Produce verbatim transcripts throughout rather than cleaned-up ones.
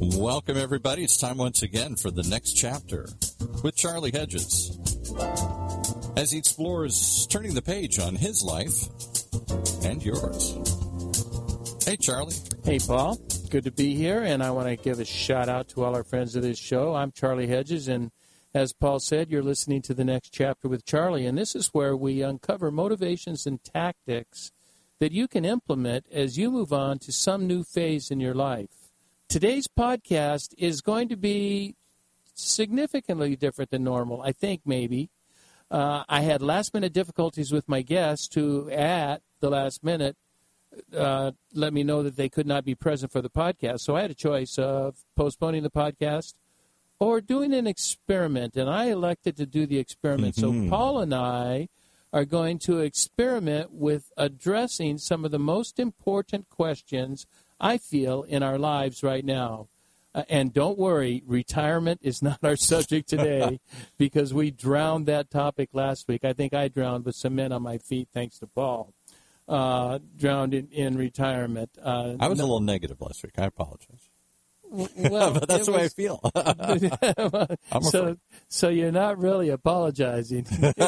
Welcome, everybody. It's time once again for the next chapter with Charlie Hedges as he explores turning the page on his life and yours. Hey, Charlie. Hey, Paul. Good to be here, and I want to give a shout-out to all our friends of this show. I'm Charlie Hedges, and as Paul said, you're listening to the next chapter with Charlie, and this is where we uncover motivations and tactics that you can implement as you move on to some new phase in your life. Today's podcast is going to be significantly different than normal, I think, maybe. Uh, I had last-minute difficulties with my guests who, at the last minute, uh, let me know that they could not be present for the podcast. So I had a choice of postponing the podcast or doing an experiment, and I elected to do the experiment. Mm-hmm. So Paul and I are going to experiment with addressing some of the most important questions I feel in our lives right now. Uh, and don't worry, retirement is not our subject today because we drowned that topic last week. I think I drowned with cement on my feet, thanks to Paul. Uh, drowned in, in retirement. Uh, I was no, a little negative last week. I apologize. Well, but that's the way was, I feel. I'm so, so you're not really apologizing.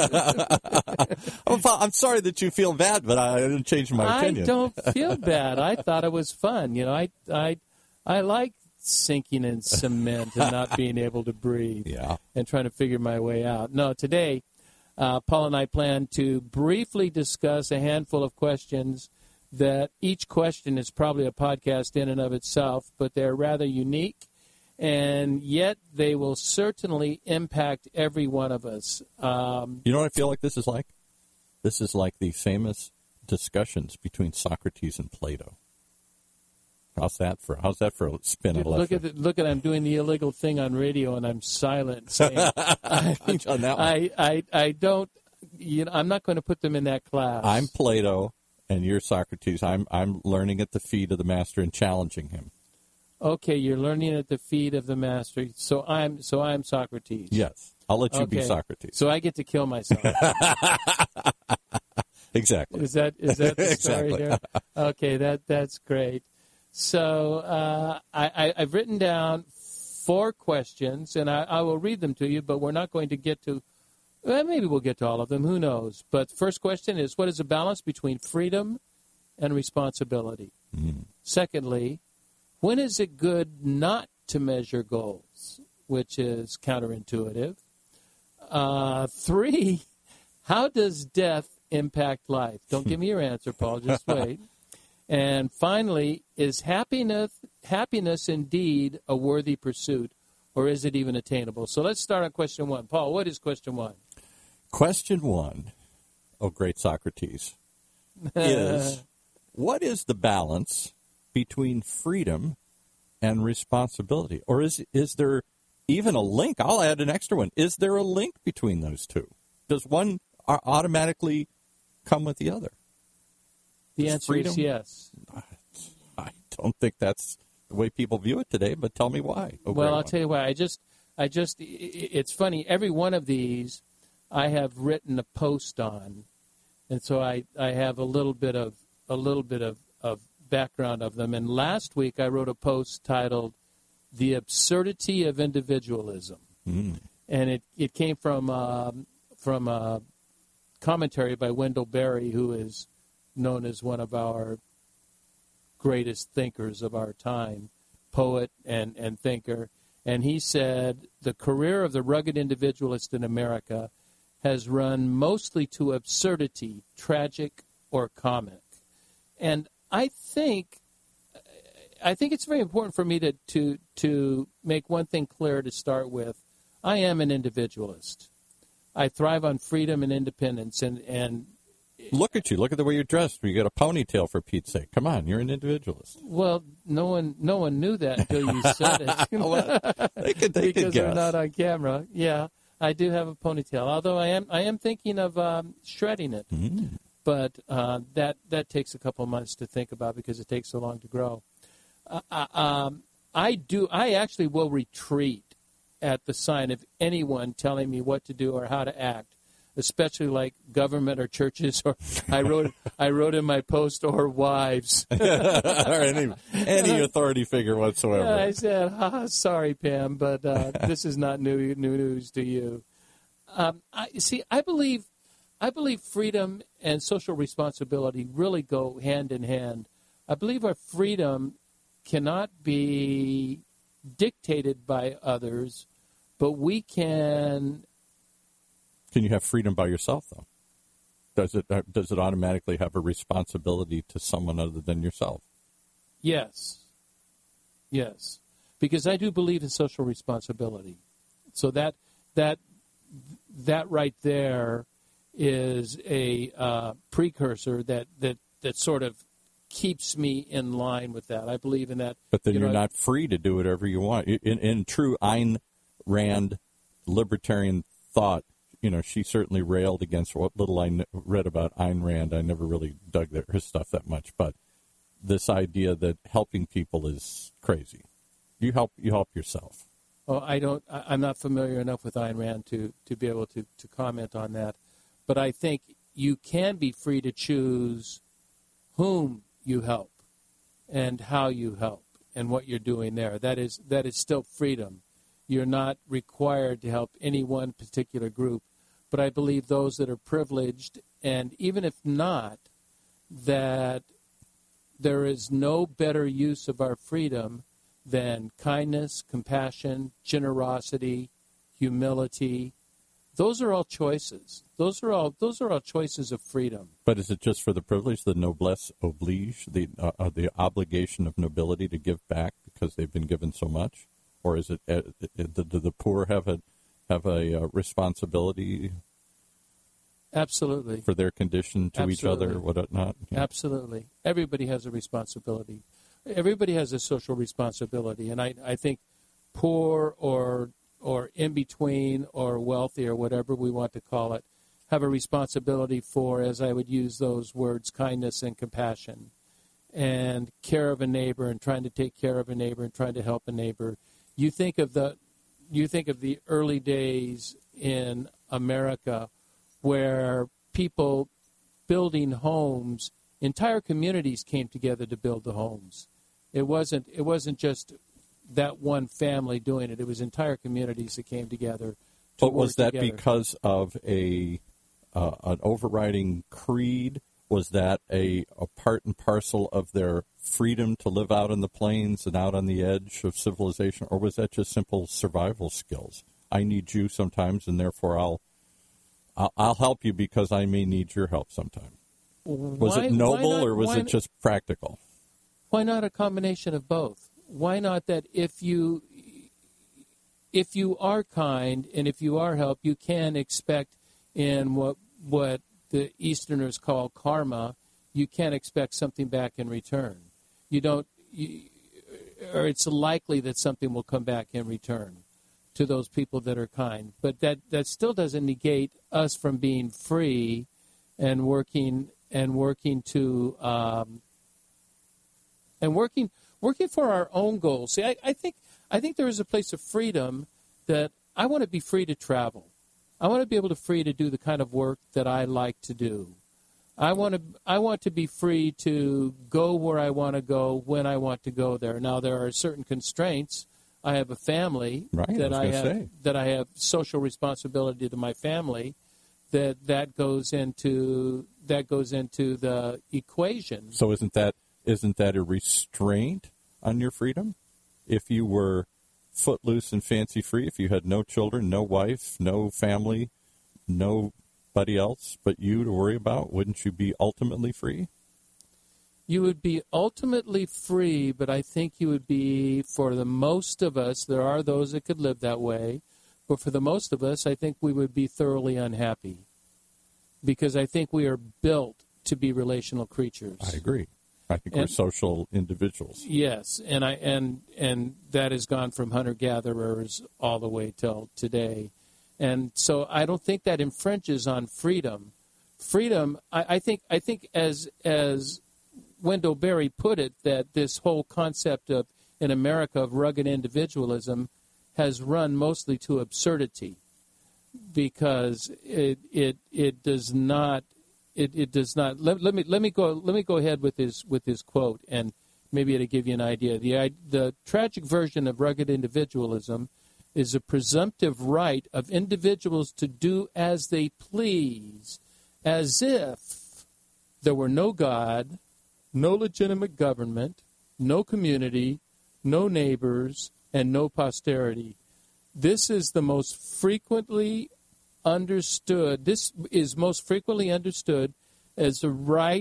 I'm sorry that you feel bad, but I didn't change my opinion. I don't feel bad. I thought it was fun. You know, I, I, I like sinking in cement and not being able to breathe. Yeah. And trying to figure my way out. No, today, uh, Paul and I plan to briefly discuss a handful of questions that each question is probably a podcast in and of itself, but they're rather unique, and yet they will certainly impact every one of us. Um, you know what I feel like this is like? This is like the famous discussions between Socrates and Plato. How's that for? How's that for a spin? Dude, look at the, look at I'm doing the illegal thing on radio, and I'm silent. Saying, I, on that one. I, I I don't. You know, I'm not going to put them in that class. I'm Plato. And you're Socrates. I'm I'm learning at the feet of the master and challenging him. Okay, you're learning at the feet of the master. So I'm so I'm Socrates. Yes, I'll let you okay. be Socrates. So I get to kill myself. Exactly. Is that is that the story exactly. here? Okay, that that's great. So uh, I, I I've written down four questions, and I, I will read them to you. But we're not going to get to. Well, maybe we'll get to all of them. Who knows? But the first question is, what is the balance between freedom and responsibility? Mm. Secondly, when is it good not to measure goals, which is counterintuitive? Uh, three, how does death impact life? Don't give me your answer, Paul. Just wait. And finally, is happiness happiness indeed a worthy pursuit, or is it even attainable? So let's start on question one. Paul, what is question one? Question one, oh great Socrates, is what is the balance between freedom and responsibility? Or is is there even a link? I'll add an extra one. Is there a link between those two? Does one automatically come with the other? The Does answer freedom? is yes. I don't think that's the way people view it today, but tell me why. Oh, well, I'll one. tell you why. I just, I just, it's funny. Every one of these I have written a post on, and so I, I have a little bit of a little bit of, of background of them. And last week I wrote a post titled "The Absurdity of Individualism," mm. and it, it came from um, from a commentary by Wendell Berry, who is known as one of our greatest thinkers of our time, poet and, and thinker. And he said, the career of the rugged individualist in America has run mostly to absurdity, tragic or comic. And I think I think it's very important for me to, to, to make one thing clear to start with. I am an individualist. I thrive on freedom and independence. And, and look at you. Look at the way you're dressed. You got a ponytail, for Pete's sake. Come on, you're an individualist. Well, no one no one knew that until you said it. Well, they could, they because could guess. we're not on camera. Yeah, I do have a ponytail, although I am I am thinking of um, shredding it. Mm. But uh, that, that takes a couple of months to think about because it takes so long to grow. Uh, um, I do. I actually will retreat at the sign of anyone telling me what to do or how to act. especially like government or churches, or I wrote I wrote in my post, or wives. or any, any authority figure whatsoever. Yeah, I said, ah, sorry, Pam, but uh, this is not new new news to you. Um, I see. I believe, I believe freedom and social responsibility really go hand in hand. I believe our freedom cannot be dictated by others, but we can. Can you have freedom by yourself, though? Does it does it automatically have a responsibility to someone other than yourself? Yes. Yes. Because I do believe in social responsibility. So that that that right there is a uh, precursor that, that, that sort of keeps me in line with that. I believe in that. But then you you're know, not free to do whatever you want. In, in true Ayn Rand libertarian thought, you know, she certainly railed against what little I read about Ayn Rand. I never really dug her stuff that much, but this idea that helping people is crazy. You help you help yourself. Oh, I don't. I'm not familiar enough with Ayn Rand to, to be able to, to comment on that. But I think you can be free to choose whom you help and how you help and what you're doing there. That is that is still freedom. You're not required to help any one particular group. But I believe those that are privileged, and even if not, that there is no better use of our freedom than kindness, compassion, generosity, humility. Those are all choices. Those are all those are all choices of freedom. But is it just for the privilege, the noblesse oblige, the uh, uh, the obligation of nobility to give back because they've been given so much, or is it uh, do the poor have a have a uh, responsibility? Absolutely. For their condition to Absolutely. each other, or whatnot. Yeah. Absolutely. Everybody has a responsibility. Everybody has a social responsibility, and I, I think poor or or in between or wealthy or whatever we want to call it have a responsibility for, as I would use those words, kindness and compassion, and care of a neighbor, and trying to take care of a neighbor and trying to help a neighbor. You think of the you think of the early days in America, where people building homes, entire communities came together to build the homes. It wasn't it wasn't just that one family doing it. It was entire communities that came together to But work was that together. because of a uh, an overriding creed? Was that a, a part and parcel of their freedom to live out in the plains and out on the edge of civilization? Or was that just simple survival skills? I need you sometimes, and therefore I'll I'll, I'll help you because I may need your help sometime. Was Why- it noble, why not- or was why it just practical? Why not a combination of both? Why not that if you if you are kind and if you are help, you can expect in what what the Easterners call karma, you can expect something back in return. You don't, you, or it's likely that something will come back in return to those people that are kind. But that, that still doesn't negate us from being free and working and working to um, and working working for our own goals. See, I, I think I think there is a place of freedom that I want to be free to travel. I want to be able to free to do the kind of work that I like to do. I want to I want to be free to go where I want to go when I want to go there. Now there are certain constraints. I have a family Right, that I I, was have gonna say. that I have social responsibility to my family. That that goes into that goes into the equation. So isn't that isn't that a restraint on your freedom? If you were footloose and fancy free, if you had no children, no wife, no family, nobody else but you to worry about, wouldn't you be ultimately free? You would be ultimately free, but I think you would be, for the most of us, there are those that could live that way, but for the most of us, I think we would be thoroughly unhappy because I think we are built to be relational creatures. I agree. I think And- we're social individuals. Yes, and I and and that has gone from hunter gatherers all the way till today, and so I don't think that infringes on freedom. Freedom, I, I think, I think as as Wendell Berry put it, that this whole concept of in America of rugged individualism has run mostly to absurdity. because it it it does not it, it does not let, let me let me go let me go ahead with his with his quote, and maybe it'll give you an idea. The the tragic version of rugged individualism is a presumptive right of individuals to do as they please, as if there were no God, no legitimate government, no community, no neighbors, and no posterity. This is the most frequently understood, this is most frequently understood as the right,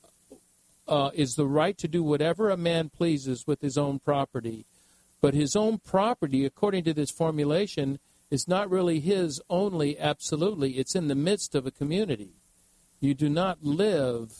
uh, is the right to do whatever a man pleases with his own property. But his own property, according to this formulation, is not really his only absolutely. It's in the midst of a community. You do not live,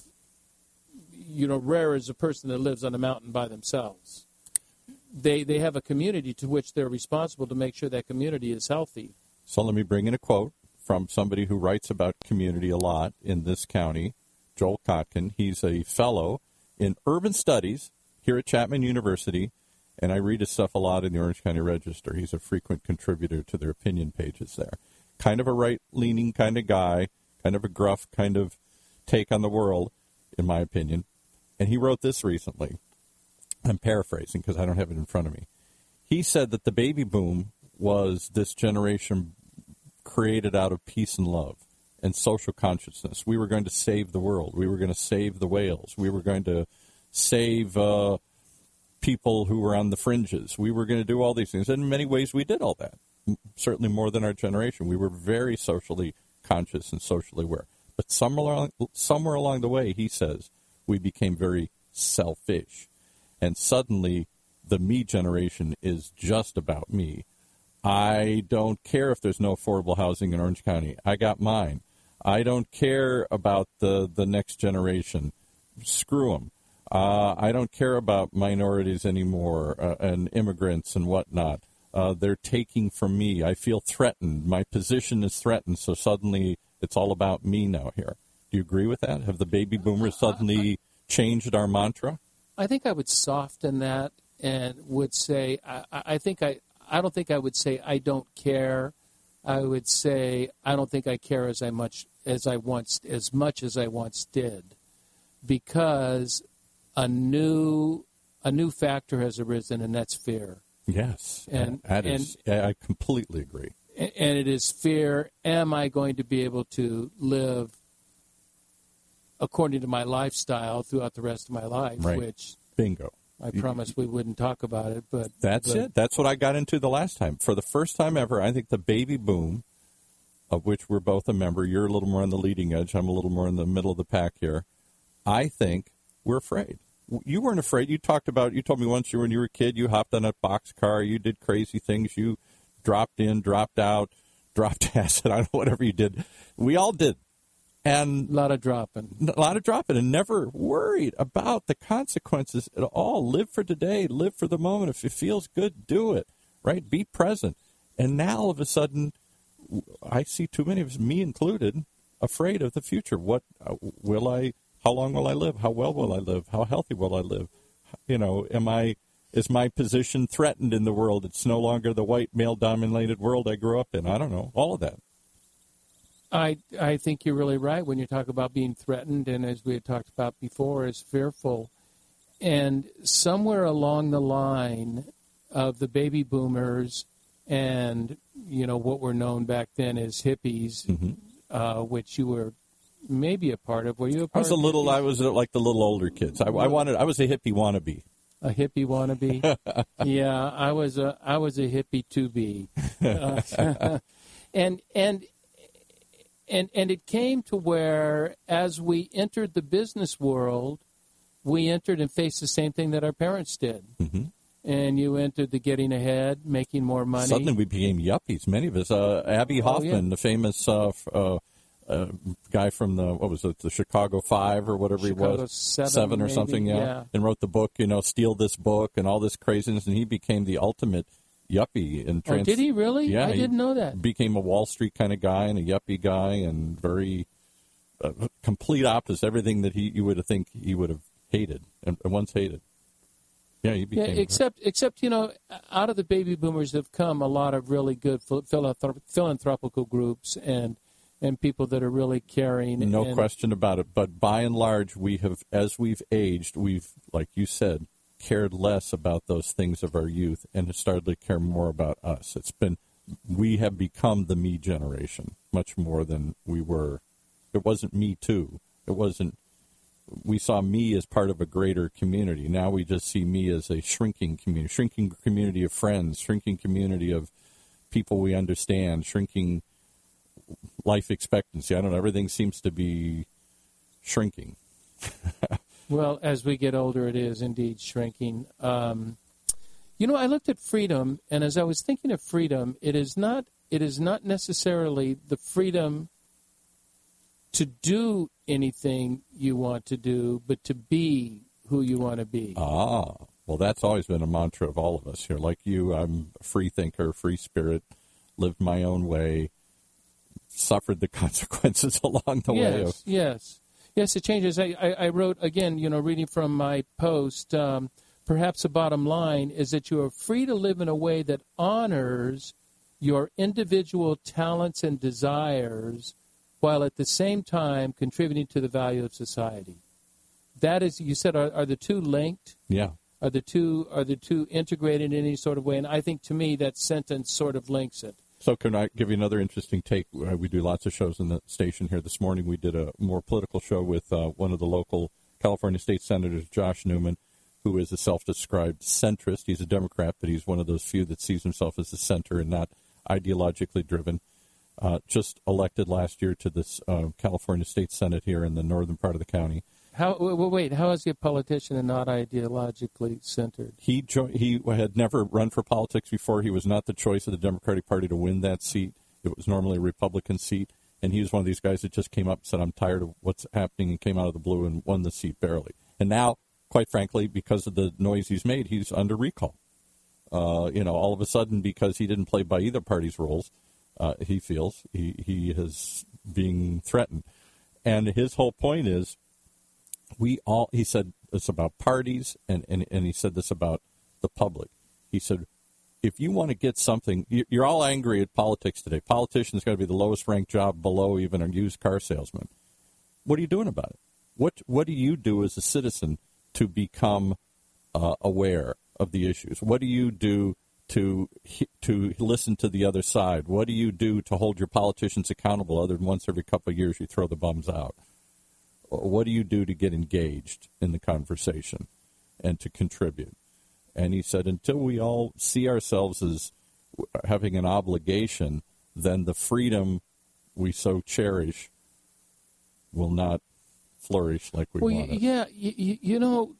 you know, rare is a person that lives on a mountain by themselves. They they have a community to which they're responsible to make sure that community is healthy. So let me bring in a quote from somebody who writes about community a lot in this county, Joel Kotkin. He's a fellow in urban studies here at Chapman University, and I read his stuff a lot in the Orange County Register. He's a frequent contributor to their opinion pages there. Kind of a right-leaning kind of guy, kind of a gruff kind of take on the world, in my opinion. And he wrote this recently. I'm paraphrasing because I don't have it in front of me. He said that the baby boom was this generation created out of peace and love and social consciousness. We were going to save the world. We were going to save the whales. We were going to save uh, people who were on the fringes. We were going to do all these things. And in many ways, we did all that, certainly more than our generation. We were very socially conscious and socially aware. But somewhere along, somewhere along the way, he says, we became very selfish. And suddenly, the me generation is just about me. I don't care if there's no affordable housing in Orange County. I got mine. I don't care about the, the next generation. Screw them. Uh, I don't care about minorities anymore uh, and immigrants and whatnot. Uh, they're taking from me. I feel threatened. My position is threatened, so suddenly it's all about me now here. Do you agree with that? Have the baby boomers suddenly changed our mantra? I think I would soften that and would say, I, I think I, I don't think I would say I don't care. I would say I don't think I care as I much as I once as much as I once did, because a new a new factor has arisen, and that's fear. Yes, and that is, and, I completely agree. And it is fear. Am I going to be able to live according to my lifestyle throughout the rest of my life? Right. Which bingo. I promised we wouldn't talk about it, but that's but, it. That's what I got into the last time. For the first time ever, I think the baby boom, of which we're both a member, you're a little more on the leading edge, I'm a little more in the middle of the pack here. I think we're afraid. You weren't afraid. You talked about, you told me once you when you were a kid, you hopped on a boxcar, you did crazy things, you dropped in, dropped out, dropped acid, I don't know, whatever you did. We all did. And a lot of dropping. A lot of dropping, and never worried about the consequences at all. Live for today. Live for the moment. If it feels good, do it. Right? Be present. And now, all of a sudden, I see too many of us, me included, afraid of the future. What uh, will I? How long will I live? How well will I live? How healthy will I live? You know, am I? Is my position threatened in the world? It's no longer the white male-dominated world I grew up in. I don't know. All of that. I I think you're really right when you talk about being threatened, and as we had talked about before, is fearful. And somewhere along the line of the baby boomers and, you know, what were known back then as hippies, mm-hmm. uh, which you were maybe a part of. Were you a part I was of a little, hippies? I was like the little older kids. I, I wanted, I was a hippie wannabe. A hippie wannabe? Yeah, I was a, I was a hippie to be. Uh, and, and, And and it came to where, as we entered the business world, we entered and faced the same thing that our parents did. Mm-hmm. And you entered the getting ahead, making more money. Suddenly we became yuppies, many of us. Uh, Abby Hoffman, oh, yeah. the famous uh, uh, uh, guy from the, what was it, the Chicago Five or whatever Chicago he was. Seven, Seven or maybe, something, yeah. yeah. And wrote the book, you know, Steal This Book and all this craziness. And he became the ultimate yuppie. And trans- oh, did he really? Yeah, I didn't know that. Became a Wall Street kind of guy and a yuppie guy and very uh, complete opposite everything that he you would have think he would have hated and, and once hated. Yeah, you became. Yeah, except, except you know, out of the baby boomers have come a lot of really good philanthrop- philanthropical groups and and people that are really caring. No and, question about it. But by and large, we have, as we've aged, we've, like you said, cared less about those things of our youth and have started to care more about us. It's been, we have become the me generation much more than we were. It wasn't me too. It wasn't, we saw me as part of a greater community. Now we just see me as a shrinking community, shrinking community of friends, shrinking community of people we understand, shrinking life expectancy. I don't know. Everything seems to be shrinking. Well, as we get older, it is indeed shrinking. Um, you know, I looked at freedom, and as I was thinking of freedom, it is not it is not necessarily the freedom to do anything you want to do, but to be who you want to be. Ah, well, that's always been a mantra of all of us here. Like you, I'm a free thinker, free spirit, lived my own way, suffered the consequences along the yes, way. Of, yes, yes. It changes. I, I, I wrote again. You know, reading from my post. Um, perhaps the bottom line is that you are free to live in a way that honors your individual talents and desires, while at the same time contributing to the value of society. That is, you said, are, are the two linked? Yeah. Are the two are the two integrated in any sort of way? And I think to me that sentence sort of links it. So can I give you another interesting take? Uh, we do lots of shows in the station here. This morning we did a more political show with uh, one of the local California state senators, Josh Newman, who is a self-described centrist. He's a Democrat, but he's one of those few that sees himself as a center and not ideologically driven. Uh, just elected last year to this uh, California State Senate here in the northern part of the county. How? Well, wait. How is he a politician and not ideologically centered? He jo- he had never run for politics before. He was not the choice of the Democratic Party to win that seat. It was normally a Republican seat, and he was one of these guys that just came up and said, "I'm tired of what's happening," and came out of the blue and won the seat barely. And now, quite frankly, because of the noise he's made, he's under recall. Uh, you know, all of a sudden, because he didn't play by either party's rules. Uh, he feels he, he is being threatened. And his whole point is, we all, he said this about parties, and, and, and he said this about the public. He said, if you want to get something, you're all angry at politics today. Politicians got to be the lowest ranked job below even a used car salesman. What are you doing about it? What, what do you do as a citizen to become uh, aware of the issues? What do you do to to listen to the other side? What do you do to hold your politicians accountable other than once every couple of years you throw the bums out? What do you do to get engaged in the conversation and to contribute? And he said, until we all see ourselves as having an obligation, then the freedom we so cherish will not flourish like we well, want it. Yeah, you, you know,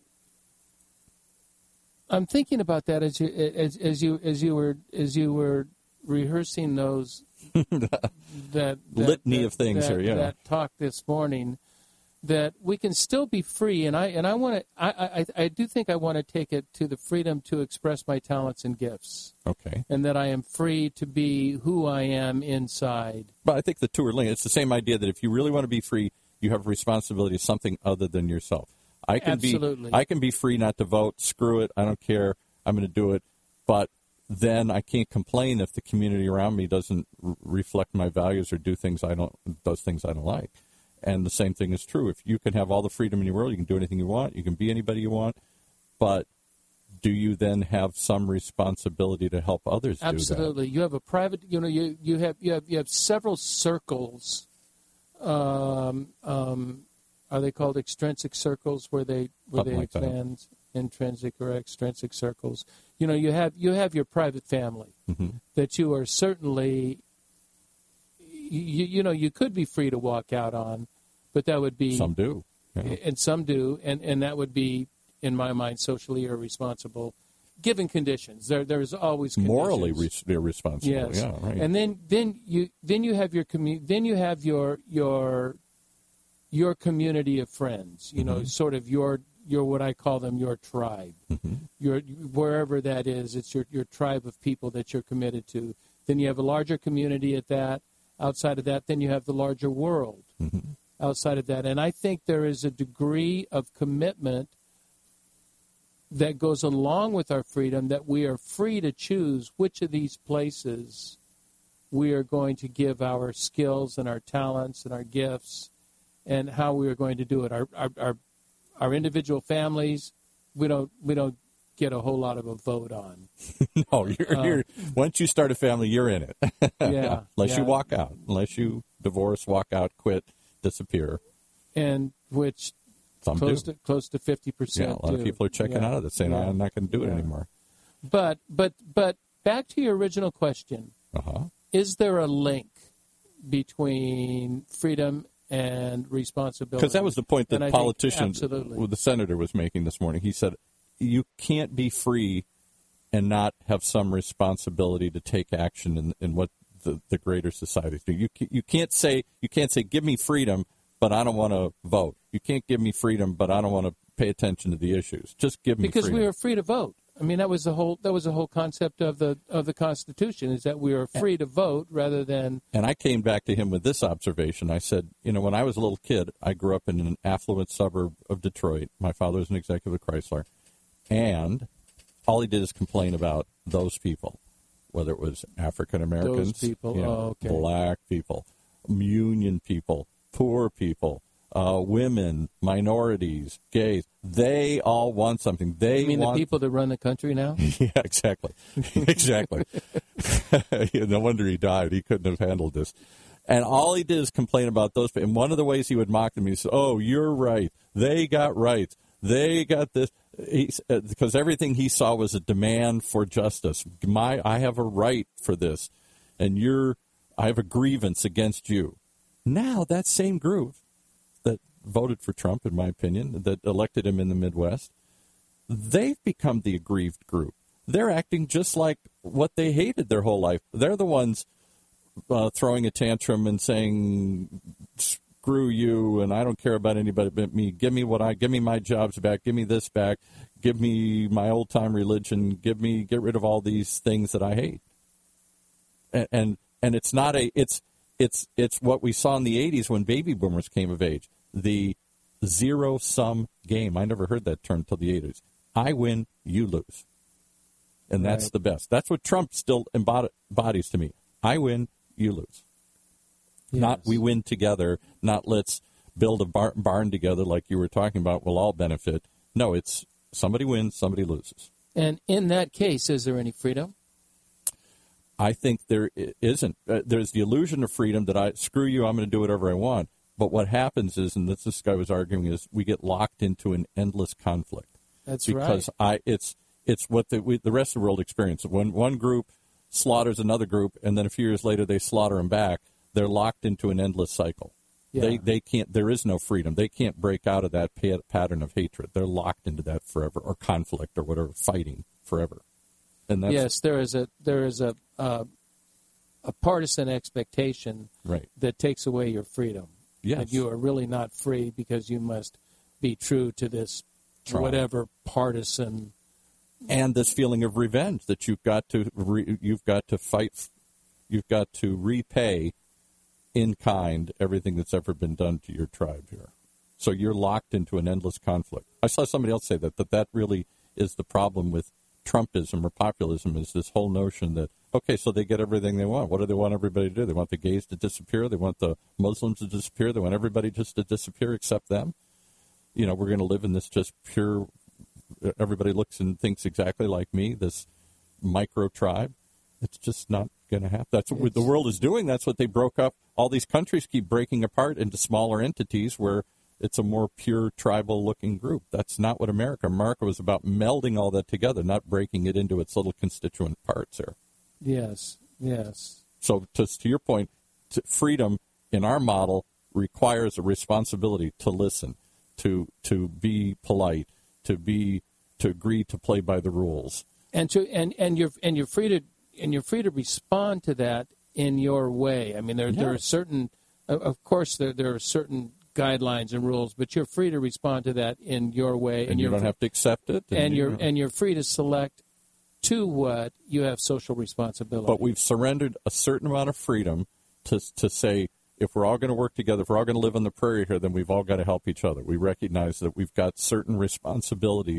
I'm thinking about that as you as, as you as you were as you were rehearsing those that, that litany that, of things that, here. Yeah, that talk this morning. That we can still be free, and I and I want to. I, I I do think I want to take it to the freedom to express my talents and gifts. Okay. And that I am free to be who I am inside. But I think the two are linked. It's the same idea that if you really want to be free, you have responsibility to something other than yourself. I can Absolutely. be I can be free not to vote. Screw it. I don't care. I'm going to do it. But then I can't complain if the community around me doesn't r- reflect my values or do things I don't does things I don't like. And the same thing is true. If you can have all the freedom in your world, you can do anything you want. You can be anybody you want. But do you then have some responsibility to help others do that? Absolutely. You have a private. You know, you you have you have you have several circles. Um, um, are they called extrinsic circles where they where Something they like that. expand? Intrinsic or extrinsic circles. You know, you have you have your private family Mm-hmm. that you are certainly. You, you know, you could be free to walk out on, but that would be Some do. Yeah. and some do, and, and that would be, in my mind, socially irresponsible, given conditions. There there's always conditions. Morally res- irresponsible. Yes. Yeah, right. And then then you then you have your commu- then you have your your your community of friends. You know, Mm-hmm. sort of your your what I call them your tribe. Mm-hmm. Your wherever that is, it's your your tribe of people that you're committed to. Then you have a larger community at that. Outside of that, then you have the larger world. Mm-hmm. Outside of that, and I think there is a degree of commitment that goes along with our freedom, that we are free to choose which of these places we are going to give our skills and our talents and our gifts, and how we are going to do it. Our our our, our individual families, we don't we don't get a whole lot of a vote on. No, you're, uh, you're once you start a family, you're in it. Yeah, unless yeah. you walk out, unless you divorce, walk out, quit, disappear, and which some close do. to close to fifty percent. Yeah, a lot do. of people are checking yeah. out of it, saying, yeah. "I'm not going to do yeah. it anymore." But but but back to your original question: Uh-huh. Is there a link between freedom and responsibility? Because that was the point that And I the think politician, absolutely. well, the senator was making this morning. He said, you can't be free and not have some responsibility to take action in, in what the, the greater societies do. You, you can't say, you can't say, give me freedom, but I don't want to vote. You can't give me freedom, but I don't want to pay attention to the issues. Just give me because freedom. we are free to vote. I mean, that was the whole that was the whole concept of the of the Constitution, is that we are free to vote rather than. And I came back to him with this observation. I said, you know, when I was a little kid, I grew up in an affluent suburb of Detroit. My father was an executive of Chrysler. And all he did is complain about those people, whether it was African Americans, Those people, you know, oh, okay. black people, union people, poor people, uh, women, minorities, gays. They all want something. They You mean want the people that run the country now? Yeah, exactly. Exactly. No wonder he died. He couldn't have handled this. And all he did is complain about those. And one of the ways he would mock them, he said, oh, you're right. They got rights. They got this. He, uh, because everything he saw was a demand for justice. My, I have a right for this. And you're, I have a grievance against you. Now that same group that voted for Trump, in my opinion, that elected him in the Midwest, they've become the aggrieved group. They're acting just like what they hated their whole life. They're the ones uh, throwing a tantrum and saying, screw you, and I don't care about anybody but me. Give me what I, give me my jobs back. Give me this back. Give me my old time religion. Give me, get rid of all these things that I hate. And, and, and it's not a, it's, it's, it's what we saw in the eighties when baby boomers came of age. The zero-sum game. I never heard that term until the eighties. I win, you lose. And that's Right. the best. That's what Trump still embody- embodies to me. I win, you lose. Yes. Not we win together, not let's build a bar- barn together like you were talking about, we'll all benefit. No, it's somebody wins, somebody loses. And in that case, is there any freedom? I think there i- isn't. Uh, there's the illusion of freedom that I, screw you, I'm going to do whatever I want. But what happens is, and this, this guy was arguing, is we get locked into an endless conflict. That's because right. I, it's it's what the, we, the rest of the world experiences. When one group slaughters another group, and then a few years later they slaughter them back, they're locked into an endless cycle. Yeah. They they can't. There is no freedom. They can't break out of that pa- pattern of hatred. They're locked into that forever, or conflict, or whatever, fighting forever. And that's Yes, there is a there is a uh, a partisan expectation right. that takes away your freedom. Yes. That you are really not free because you must be true to this Tribe. whatever partisan. And this feeling of revenge that you've got to re, you've got to fight, you've got to repay in kind everything that's ever been done to your tribe here. So you're locked into an endless conflict. I saw somebody else say that that that really is the problem with Trumpism or populism, is this whole notion that, okay, so they get everything they want. What do they want everybody to do? They want the gays to disappear. They want the Muslims to disappear. They want everybody just to disappear except them. You know, we're going to live in this just pure, everybody looks and thinks exactly like me, this micro tribe. It's just not going to happen. That's what the world is doing. That's what they broke up. All these countries keep breaking apart into smaller entities where it's a more pure tribal-looking group. That's not what America. America was about melding all that together, not breaking it into its little constituent parts there. Yes, yes. So to, to your point, to freedom in our model requires a responsibility to listen, to to be polite, to be to agree to play by the rules. And to and, and you're and you're free to and you're free to respond to that in your way. I mean, there Yeah. there are certain, of course, there there are certain guidelines and rules, but you're free to respond to that in your way, And, and you you're don't have to accept it. and you you're know. and you're free to select to what you have social responsibility. But we've surrendered a certain amount of freedom to to say, if we're all going to work together, if we're all going to live on the prairie here, then we've all got to help each other. We recognize that we've got certain responsibilities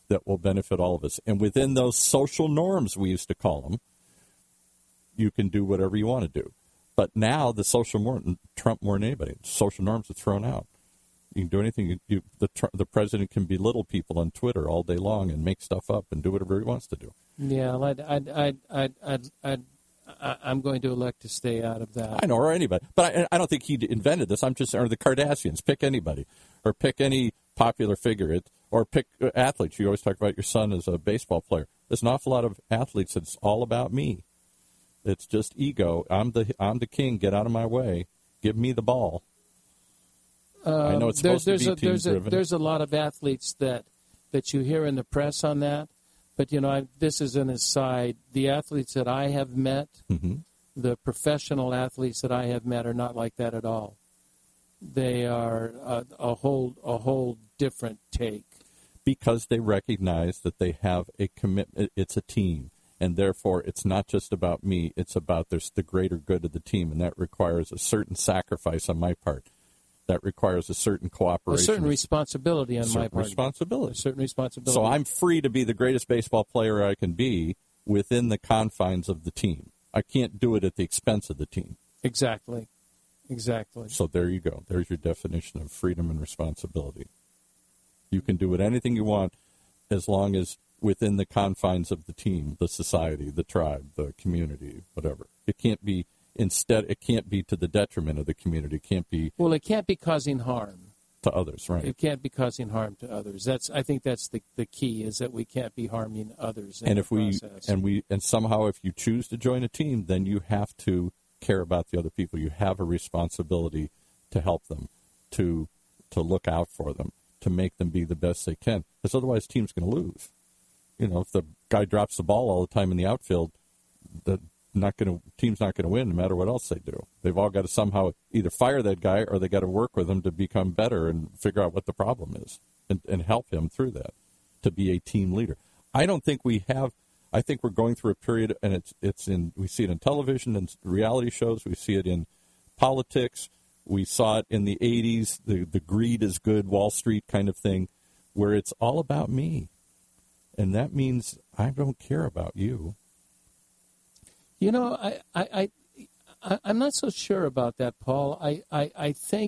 that will benefit all of us. And within those social norms, we used to call them, you can do whatever you want to do. But now the social norm, Trump more than anybody, social norms are thrown out. You can do anything. You, you, the the president can belittle people on Twitter all day long and make stuff up and do whatever he wants to do. Yeah, I'd, I'd, I'd, I'd, I'd, I'd, I'm going to elect to stay out of that. I know, or anybody. But I, I don't think he invented this. I'm just, or the Kardashians. Pick anybody, or pick any popular figure, it, or pick athletes. You always talk about your son as a baseball player. There's an awful lot of athletes that's all about me. It's just ego. I'm the I'm the king. Get out of my way. Give me the ball. Uh, I know it's there, supposed there's to be a, there's team-driven. A, there's a lot of athletes that, that you hear in the press on that. But, you know, I, this is an aside. The athletes that I have met, mm-hmm. the professional athletes that I have met are not like that at all. They are a, a whole a whole different take. Because they recognize that they have a commitment. It's a team. And therefore, it's not just about me. It's about there's the greater good of the team. And that requires a certain sacrifice on my part. That requires a certain cooperation. A certain responsibility on my part. responsibility. A certain responsibility. So I'm free to be the greatest baseball player I can be within the confines of the team. I can't do it at the expense of the team. Exactly. Exactly. So there you go. There's your definition of freedom and responsibility. You can do it anything you want as long as within the confines of the team, the society, the tribe, the community, whatever. It can't be Instead, it can't be to the detriment of the community. It can't be well. It can't be causing harm to others, right? It can't be causing harm to others. That's I think that's the the key is that we can't be harming others. In and the if we process. and we and somehow, if you choose to join a team, then you have to care about the other people. You have a responsibility to help them, to to look out for them, to make them be the best they can. Because otherwise, the team's going to lose. You know, if the guy drops the ball all the time in the outfield, the not going to team's not going to win no matter what else they do. They've all got to somehow either fire that guy or they got to work with him to become better and figure out what the problem is and, and help him through that to be a team leader. I don't think we have. I think we're going through a period, and it's it's in we see it in television and reality shows. We see it in politics. We saw it in the eighties, the the greed is good, Wall Street kind of thing, where it's all about me, and that means I don't care about you. You know, I, I, I, I'm not so sure about that, Paul. I, I, I think,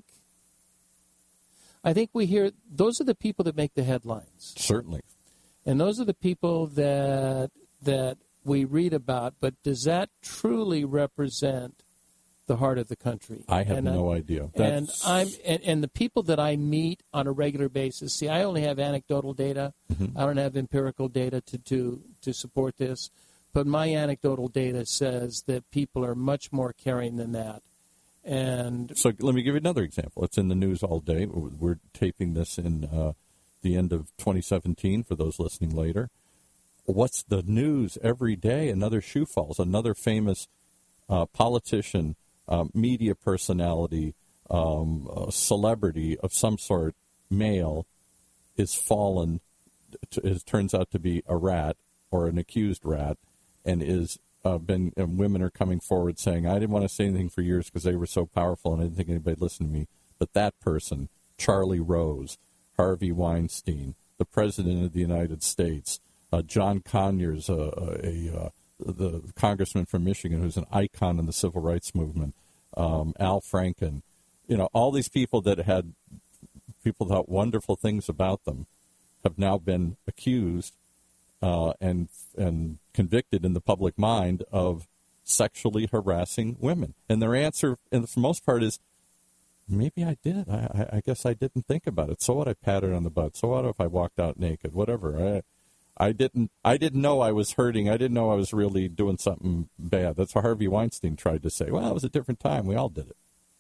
I think we hear those are the people that make the headlines. Certainly, and those are the people that that we read about. But does that truly represent the heart of the country? I have and no I, idea. And That's... I'm and, and the people that I meet on a regular basis. See, I only have anecdotal data. Mm-hmm. I don't have empirical data to to, to support this. But my anecdotal data says that people are much more caring than that. And so let me give you another example. It's in the news all day. We're taping this in uh, the end of twenty seventeen for those listening later. What's the news every day? Another shoe falls. Another famous uh, politician, uh, media personality, um, a celebrity of some sort, male, is fallen. It turns out to be a rat or an accused rat. And is uh, been and women are coming forward saying, I didn't want to say anything for years because they were so powerful and I didn't think anybody listened to me. But that person, Charlie Rose, Harvey Weinstein, the President of the United States, uh, John Conyers, uh, a, a uh, the congressman from Michigan who's an icon in the civil rights movement, um, Al Franken, you know, all these people that had people thought wonderful things about them have now been accused Uh, and and convicted in the public mind of sexually harassing women. And their answer, and for the most part, is, maybe I did. I, I guess I didn't think about it. So what? I patted on the butt. So what if I walked out naked? Whatever. I, I didn't. I didn't know I was hurting. I didn't know I was really doing something bad. That's what Harvey Weinstein tried to say. Well, it was a different time. We all did it.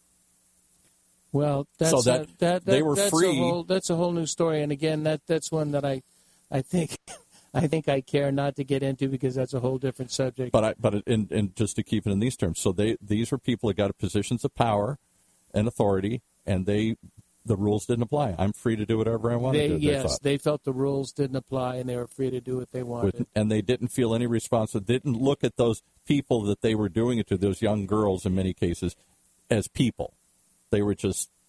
Well, that's so that, a, that, that they were that's free. A whole, that's a whole new story. And again, that that's one that I, I think. I think I care not to get into because that's a whole different subject. But I, but and, and just to keep it in these terms, so they these were people that got positions of power and authority, and they the rules didn't apply. I'm free to do whatever I want they, to do. Yes, they, thought. they felt the rules didn't apply, and they were free to do what they wanted. With, and they didn't feel any responsibility. Didn't look at those people that they were doing it to, those young girls in many cases, as people. They were just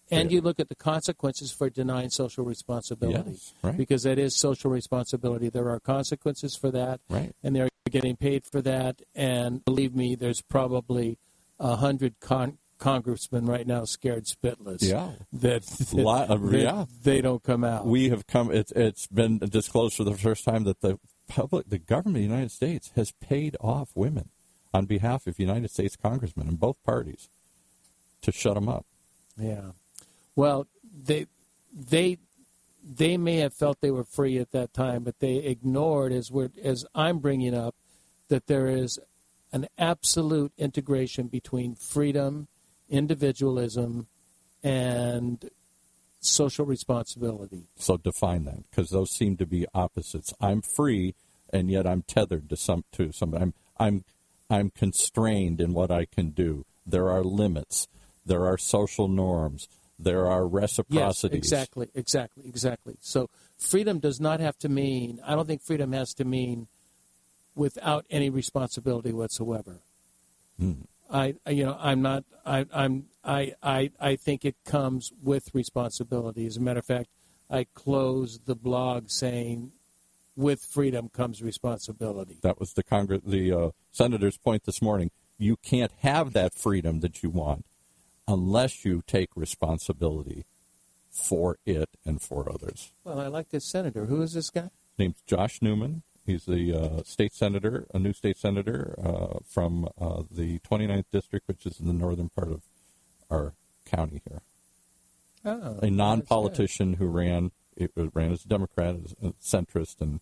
And Yeah. you look at the consequences for denying social responsibility. Yes, right. Because that is social responsibility. There are consequences for that. Right. And they're getting paid for that. And believe me, there's probably a hundred con- congressmen right now scared spitless. Yeah. That, that, Lot of- that yeah. they don't come out. We have come. It's it's been disclosed for the first time that the public, the government of the United States, has paid off women on behalf of United States congressmen in both parties to shut them up. Yeah. Well, they they they may have felt they were free at that time, but they ignored, as we're as I'm bringing up, that there is an absolute integration between freedom, individualism, and social responsibility. So define that, because those seem to be opposites. I'm free, and yet I'm tethered to some to some. I'm I'm I'm constrained in what I can do. There are limits. There are social norms. There are reciprocities. Yes, exactly, exactly, exactly. So freedom does not have to mean, I don't think freedom has to mean without any responsibility whatsoever. Hmm. I, you know, I'm not, I, I'm, I, I, I think it comes with responsibility. As a matter of fact, I closed the blog saying, with freedom comes responsibility. That was the Congress, the uh, senator's point this morning. You can't have that freedom that you want unless you take responsibility for it and for others. Well, I like this senator. Who is this guy? His name's Josh Newman. He's the uh, state senator, a new state senator uh, from uh, the twenty-ninth district, which is in the northern part of our county here. Oh, A non-politician who ran, it was, ran as a Democrat, as a centrist, and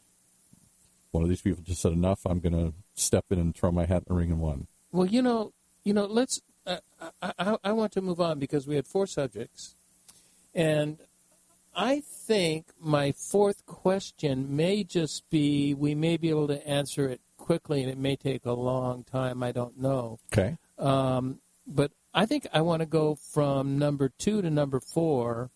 one of these people just said, enough, I'm going to step in and throw my hat in the ring and won. Well, you know, you know, let's. Uh, I, I, I want to move on because we had four subjects, and I think my fourth question may just be we may be able to answer it quickly, and it may take a long time. I don't know. Okay. Um, but I think I want to go from number two to number four,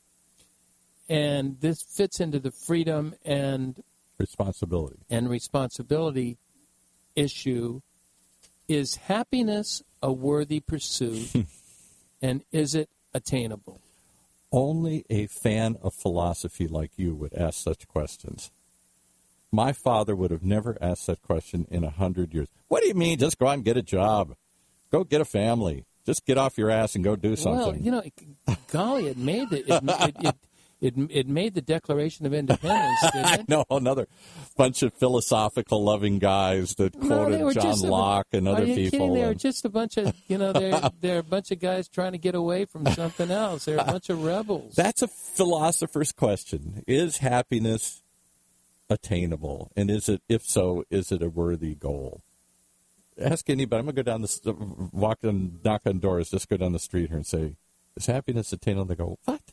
and this fits into the freedom and Responsibility. and responsibility issue. Is happiness a worthy pursuit, and is it attainable? Only a fan of philosophy like you would ask such questions. My father would have never asked that question in a hundred years. What do you mean, just go out and get a job? Go get a family. Just get off your ass and go do something. Well, you know, golly, it made the, it, it, it, it, it made the Declaration of Independence, didn't I it? know, another bunch of philosophical loving guys that No, quoted they were John just a- Locke and other Are you people. kidding? They were and- just a bunch of, you know, they're, they're a bunch of guys trying to get away from something else. They're a bunch of rebels. That's a philosopher's question. Is happiness attainable? And is it, if so, is it a worthy goal? Ask anybody. I'm going to go down the, walk and knock on doors, just go down the street here and say, is happiness attainable? They go, what?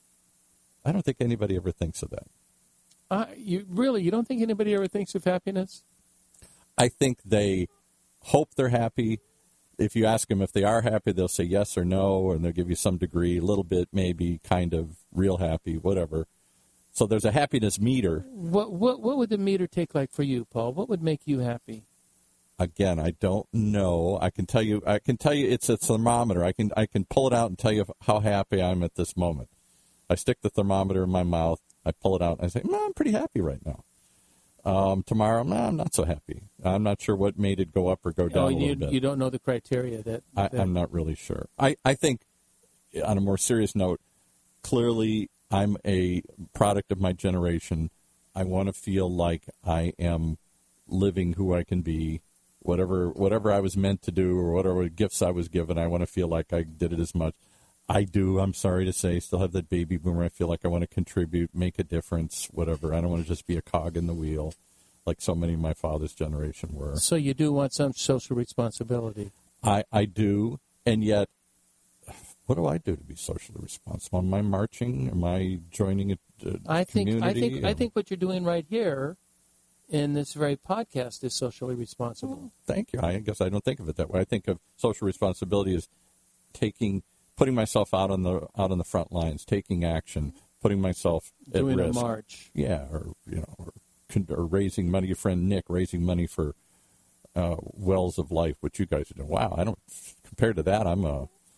I don't think anybody ever thinks of that. Uh, you really, you don't think anybody ever thinks of happiness? I think they hope they're happy. If you ask them if they are happy, they'll say yes or no, and they'll give you some degree, a little bit, maybe, kind of, real happy, whatever. So there's a happiness meter. What what what would the meter take like for you, Paul? What would make you happy? Again, I don't know. I can tell you. I can tell you it's a thermometer. I can I can pull it out and tell you how happy I'm at this moment. I stick the thermometer in my mouth. I pull it out and I say, no, I'm pretty happy right now. Um, tomorrow, no, I'm not so happy. I'm not sure what made it go up or go down Oh, a you little bit. you don't know the criteria that. I, that I'm not really sure. I, I think, on a more serious note, clearly I'm a product of my generation. I want to feel like I am living who I can be. Whatever whatever I was meant to do or whatever gifts I was given, I want to feel like I did it as much. I do, I'm sorry to say, still have that baby boomer. I feel like I want to contribute, make a difference, whatever. I don't want to just be a cog in the wheel like so many of my father's generation were. So you do want some social responsibility. I, I do, and yet, what do I do to be socially responsible? Am I marching? Am I joining a, a I think community? I think I Um, think what you're doing right here in this very podcast is socially responsible. Thank you. I guess I don't think of it that way. I think of social responsibility as taking, putting myself out on the out on the front lines, taking action, putting myself at Doing risk. a march. Yeah, or you know, or, or raising money. Your friend Nick raising money for uh, Wells of Life, which you guys are doing. Wow, I don't. Compared to that, I'm a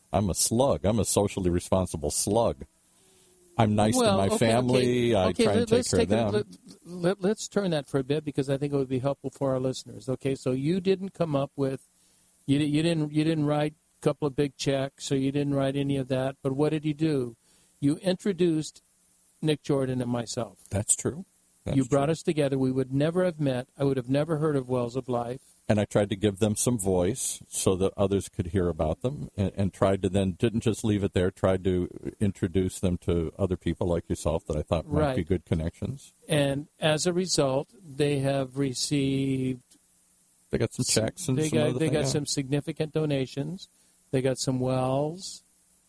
I'm a slug. I'm a socially responsible slug. I'm nice well, to my okay, family. Okay. I okay, try and let, take let's care take of them. A, let, let, let's turn that for a bit because I think it would be helpful for our listeners. Okay, so you didn't come up with, you, you didn't you didn't write a couple of big checks, or you didn't write any of that. But what did you do? You introduced Nick Jordan and myself. That's true. That's you brought true. us together. We would never have met. I would have never heard of Wells of Life. And I tried to give them some voice so that others could hear about them, and, and tried to then, didn't just leave it there, tried to introduce them to other people like yourself that I thought might Right. be good connections. And as a result, they have received, They got some checks and they some got, other they things. got Yeah. some significant donations. They got some wells.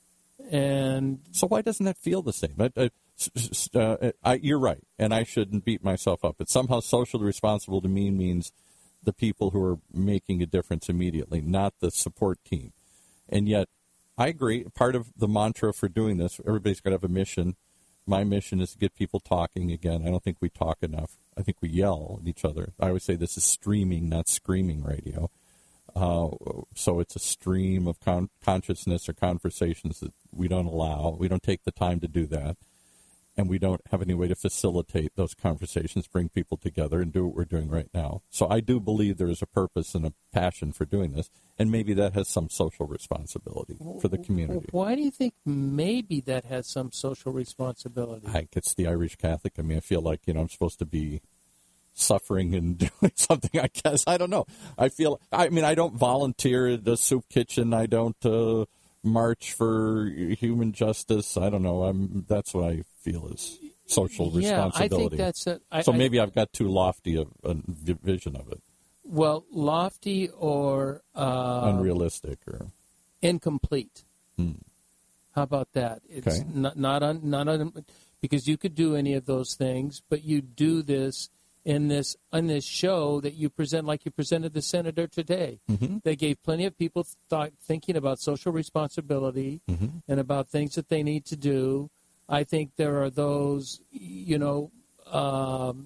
And So why doesn't that feel the same? I, I, s- uh, I, you're right, and I shouldn't beat myself up. But somehow socially responsible to me means the people who are making a difference immediately, not the support team. And yet, I agree, part of the mantra for doing this, everybody's got to have a mission. My mission is to get people talking again. I don't think we talk enough. I think we yell at each other. I always say this is streaming, not screaming radio. Uh, so it's a stream of con- consciousness or conversations that we don't allow. We don't take the time to do that. And we don't have any way to facilitate those conversations, bring people together, and do what we're doing right now. So I do believe there is a purpose and a passion for doing this, and maybe that has some social responsibility for the community. why do you think maybe that has some social responsibility? I think it's the Irish Catholic. I mean, I feel like, you know, I'm supposed to be suffering and doing something, I guess. I don't know. I feel, I mean, I don't volunteer at the soup kitchen. I don't uh, march for human justice. I don't know. I'm. That's what I feel is social yeah, responsibility. I think that's a, I, so I, maybe I've got too lofty a, a vision of it, well, lofty or uh, unrealistic, or incomplete. Hmm. How about that? It's Okay. not not un, not un, because you could do any of those things, but you do this in this on this show that you present like you presented the senator today. Mm-hmm. They gave plenty of people thought thinking about social responsibility Mm-hmm. and about things that they need to do. I think there are those, you know, um,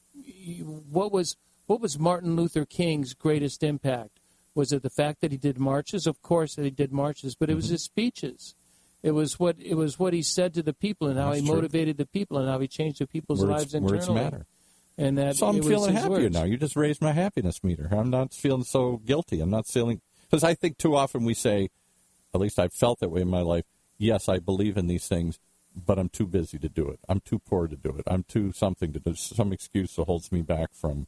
what was what was Martin Luther King's greatest impact? Was it the fact that he did marches? Of course, that he did marches, but it was Mm-hmm. his speeches. It was what it was what he said to the people and how That's he true. motivated the people and how he changed the people's Words, lives internally. words matter. And that So I'm it was feeling his happier words. now. You just raised my happiness meter. I'm not feeling so guilty. I'm not feeling, because I think too often we say, at least I've felt that way in my life, yes, I believe in these things, but I'm too busy to do it. I'm too poor to do it. I'm too something to do. Some excuse that holds me back from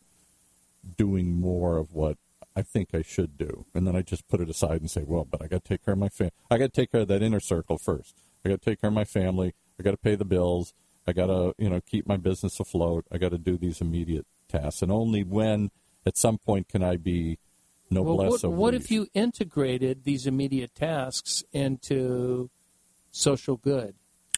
doing more of what I think I should do. And then I just put it aside and say, well, but I got to take care of my family. I got to take care of that inner circle first. I got to take care of my family. I got to pay the bills. I got to, you know, keep my business afloat. I got to do these immediate tasks. And only when, at some point, can I be noblesse Well, what, what oblige. if you integrated these immediate tasks into social good?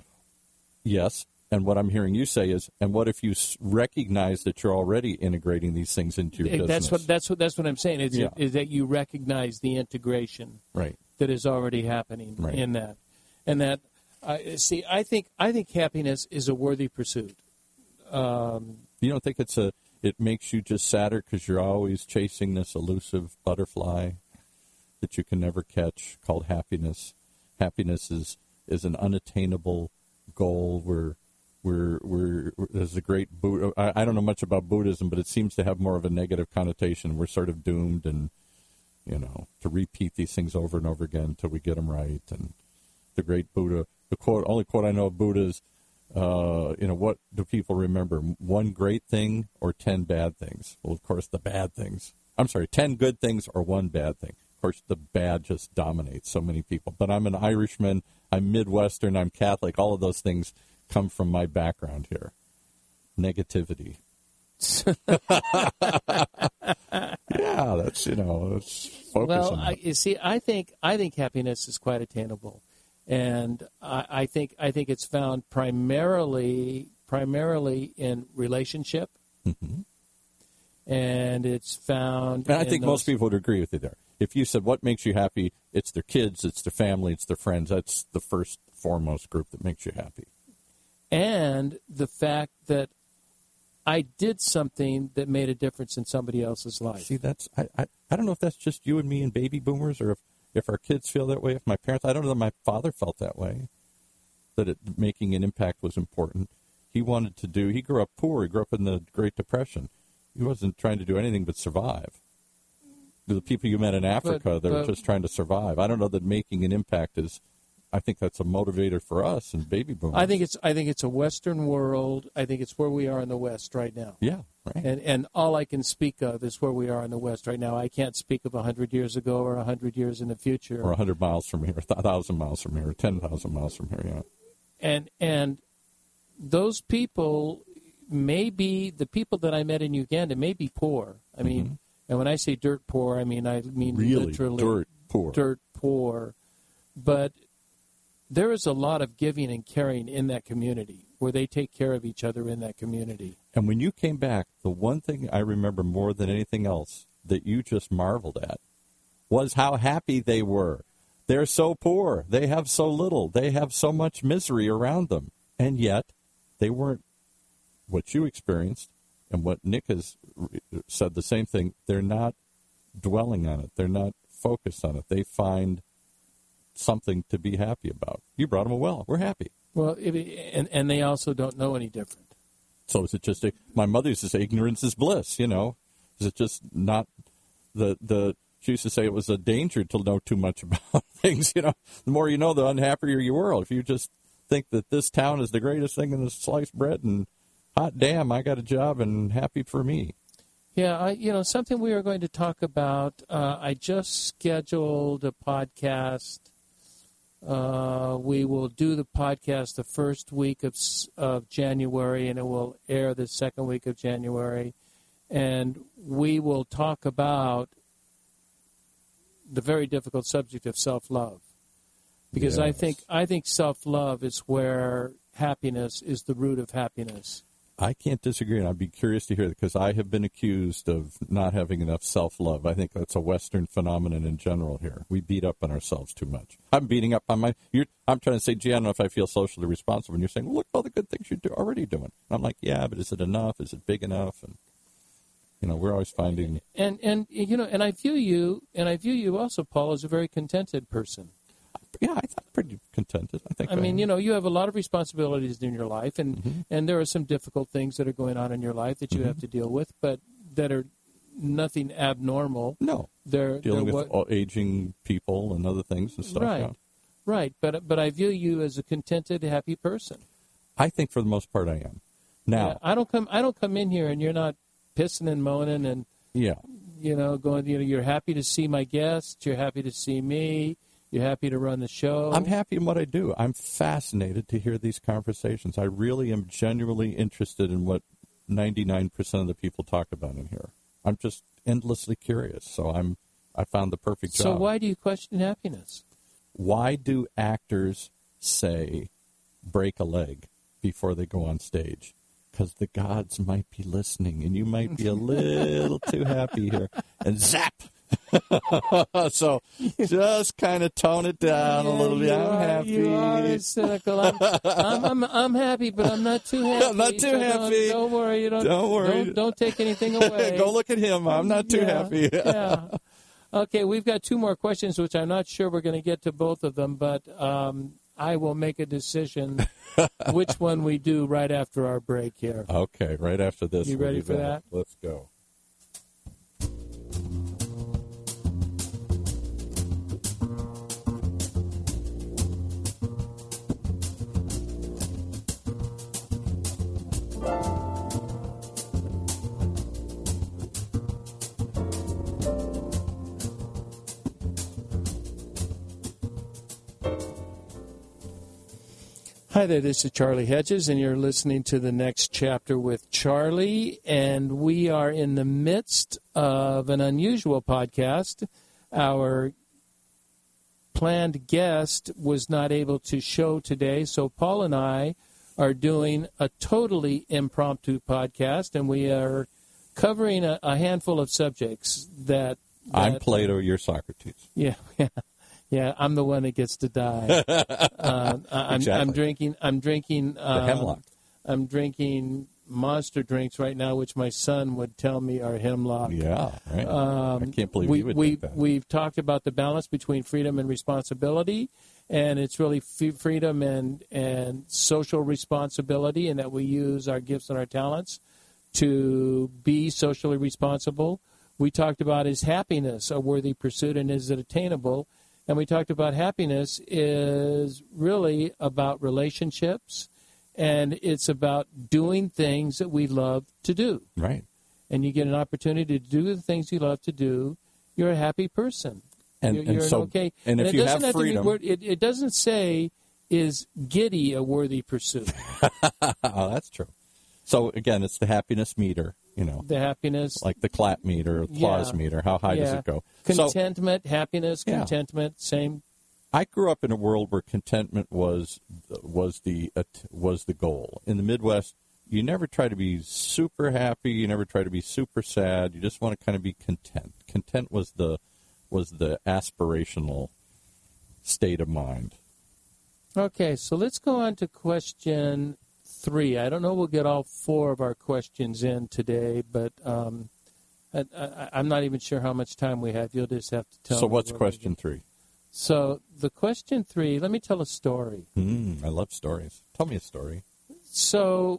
Yes. And what I'm hearing you say is, and what if you s- recognize that you're already integrating these things into your business? That's what that's what that's what I'm saying. Is, Yeah. is that you recognize the integration Right. that is already happening Right. in that, and that. Uh, see, I think I think happiness is a worthy pursuit. Um, You don't think it's a, it makes you just sadder because you're always chasing this elusive butterfly that you can never catch called happiness. Happiness is, is an unattainable goal where we're, we're, there's a great Buddha. I, I don't know much about Buddhism, but it seems to have more of a negative connotation. We're sort of doomed and, you know, to repeat these things over and over again until we get them right. And the great Buddha, the quote, only quote I know of Buddha is, uh, you know, what do people remember? One great thing or ten bad things? Well, of course, the bad things. I'm sorry, ten good things or one bad thing. Of course, the bad just dominates so many people. But I'm an Irishman. I'm Midwestern. I'm Catholic. All of those things come from my background here. Negativity. Yeah, that's, you know, it's focus well, on I, that. you see, I think I think happiness is quite attainable, and I, I think I think it's found primarily primarily in relationship, Mm-hmm. and it's found. And I in think those, most people would agree with you there. If you said, what makes you happy, it's their kids, it's their family, it's their friends. That's the first foremost group that makes you happy. and the fact that I did something that made a difference in somebody else's life. See, that's I, I, I don't know if that's just you and me and baby boomers, or if if our kids feel that way, if my parents, I don't know that my father felt that way, that it, making an impact was important. He wanted to do, he grew up poor. He grew up in the Great Depression. He wasn't trying to do anything but survive. The people you met in Africa, but, they were but, just trying to survive. I don't know that making an impact is, I think that's a motivator for us and baby boomers. I think it's I think it's a Western world. I think it's where we are in the West right now. Yeah, right. And and all I can speak of is where we are in the West right now. I can't speak of a hundred years ago or a hundred years in the future, or a hundred miles from here, a thousand miles from here, or ten thousand miles from here. Yeah. And and those people may be the people that I met in Uganda may be poor. I mean, mm-hmm. and when I say dirt poor, I mean I mean really literally dirt poor. Dirt poor, but there is a lot of giving and caring in that community where they take care of each other in that community. And when you came back, the one thing I remember more than anything else that you just marveled at was how happy they were. They're so poor. They have so little. They have so much misery around them. And yet they weren't what you experienced and what Nick has said the same thing. They're not dwelling on it. They're not focused on it. They find something to be happy about. You brought them a well. We're happy. Well, if it, and and they also don't know any different. So is it just a, my mother used to say ignorance is bliss, you know? Is it just not the the she used to say it was a danger to know too much about things, you know? The more you know, the unhappier you are. If you just think that this town is the greatest thing in the sliced bread and hot damn, I got a job and happy for me. Yeah, I, you know, something we are going to talk about. Uh, I just scheduled a podcast. Uh, we will do the podcast the first week of of January, and it will air the second week of January. And we will talk about the very difficult subject of self-love. Because yes. I think I think self-love is where happiness is the root of happiness. I can't disagree, and I'd be curious to hear that because I have been accused of not having enough self-love. I think that's a Western phenomenon in general here. We beat up on ourselves too much. I'm beating up on my you're, – I'm trying to say, gee, I don't know if I feel socially responsible. And you're saying, well, look at all the good things you're do, already doing. And I'm like, yeah, but is it enough? Is it big enough? And, you know, we're always finding – And, and you know, and I view you – and I view you also, Paul, as a very contented person. Yeah, I thought pretty contented. I think. I, I mean, am. you know, you have a lot of responsibilities in your life, and mm-hmm. and there are some difficult things that are going on in your life that you mm-hmm. have to deal with, but that are nothing abnormal. No, they're dealing they're with what, aging people and other things and stuff. Right, yeah. right. But but I view you as a contented, happy person. I think for the most part, I am. Now, yeah, I don't come. I don't come in here, and you're not pissing and moaning, and yeah, you know, going. You know, you're happy to see my guests. You're happy to see me. You're happy to run the show? I'm happy in what I do. I'm fascinated to hear these conversations. I really am genuinely interested in what ninety-nine percent of the people talk about in here. I'm just endlessly curious. So I'm, I found the perfect job. So why do you question happiness? Why do actors say break a leg before they go on stage? Because the gods might be listening, and you might be a little too happy here. And zap! So just kind of tone it down yeah, a little bit. I'm are, happy. You are cynical. I'm, I'm, I'm, I'm happy, but I'm not too happy. I'm not too so happy. Don't, don't worry. You don't, don't worry. Don't, don't take anything away. Go look at him. I'm not too yeah, happy. yeah. Okay, we've got two more questions, which I'm not sure we're going to get to both of them, but um, I will make a decision which one we do right after our break here. Okay, right after this. You we'll ready for back. that? Let's go. Hi there, this is Charlie Hedges, and you're listening to The Next Chapter with Charlie, and we are in the midst of an unusual podcast. Our planned guest was not able to show today, so Paul and I are doing a totally impromptu podcast, and we are covering a, a handful of subjects that... that I'm Plato, you're Socrates. Yeah, yeah. Yeah, I'm the one that gets to die. uh, I'm, exactly. I'm drinking. I'm drinking. Um, the hemlock. I'm drinking monster drinks right now, which my son would tell me are hemlock. Yeah, right. Um, I can't believe we, you would we, think that. We've talked about the balance between freedom and responsibility, and it's really f- freedom and, and social responsibility, and that we use our gifts and our talents to be socially responsible. We talked about, is happiness a worthy pursuit, and is it attainable? And we talked about happiness is really about relationships, and it's about doing things that we love to do. Right. And you get an opportunity to do the things you love to do, you're a happy person. And, you're, and you're so, okay. and if and it you doesn't have have freedom, to be word, it, it doesn't say, is giddy a worthy pursuit? oh, that's true. So again, it's the happiness meter, you know, The happiness, like the clap meter, applause Yeah. meter. How high does Yeah. it go? So contentment, happiness, Yeah. contentment, same. I grew up in a world where contentment was was the uh, was the goal. In the Midwest, you never try to be super happy. You never try to be super sad. You just want to kind of be content. Content was the was the aspirational state of mind. Okay, so let's go on to question three. I don't know we'll get all four of our questions in today, but um, I, I, I'm not even sure how much time we have. You'll just have to tell So me. what's what question we- three? So the question three, let me tell a story. Mm, I love stories. Tell me a story. So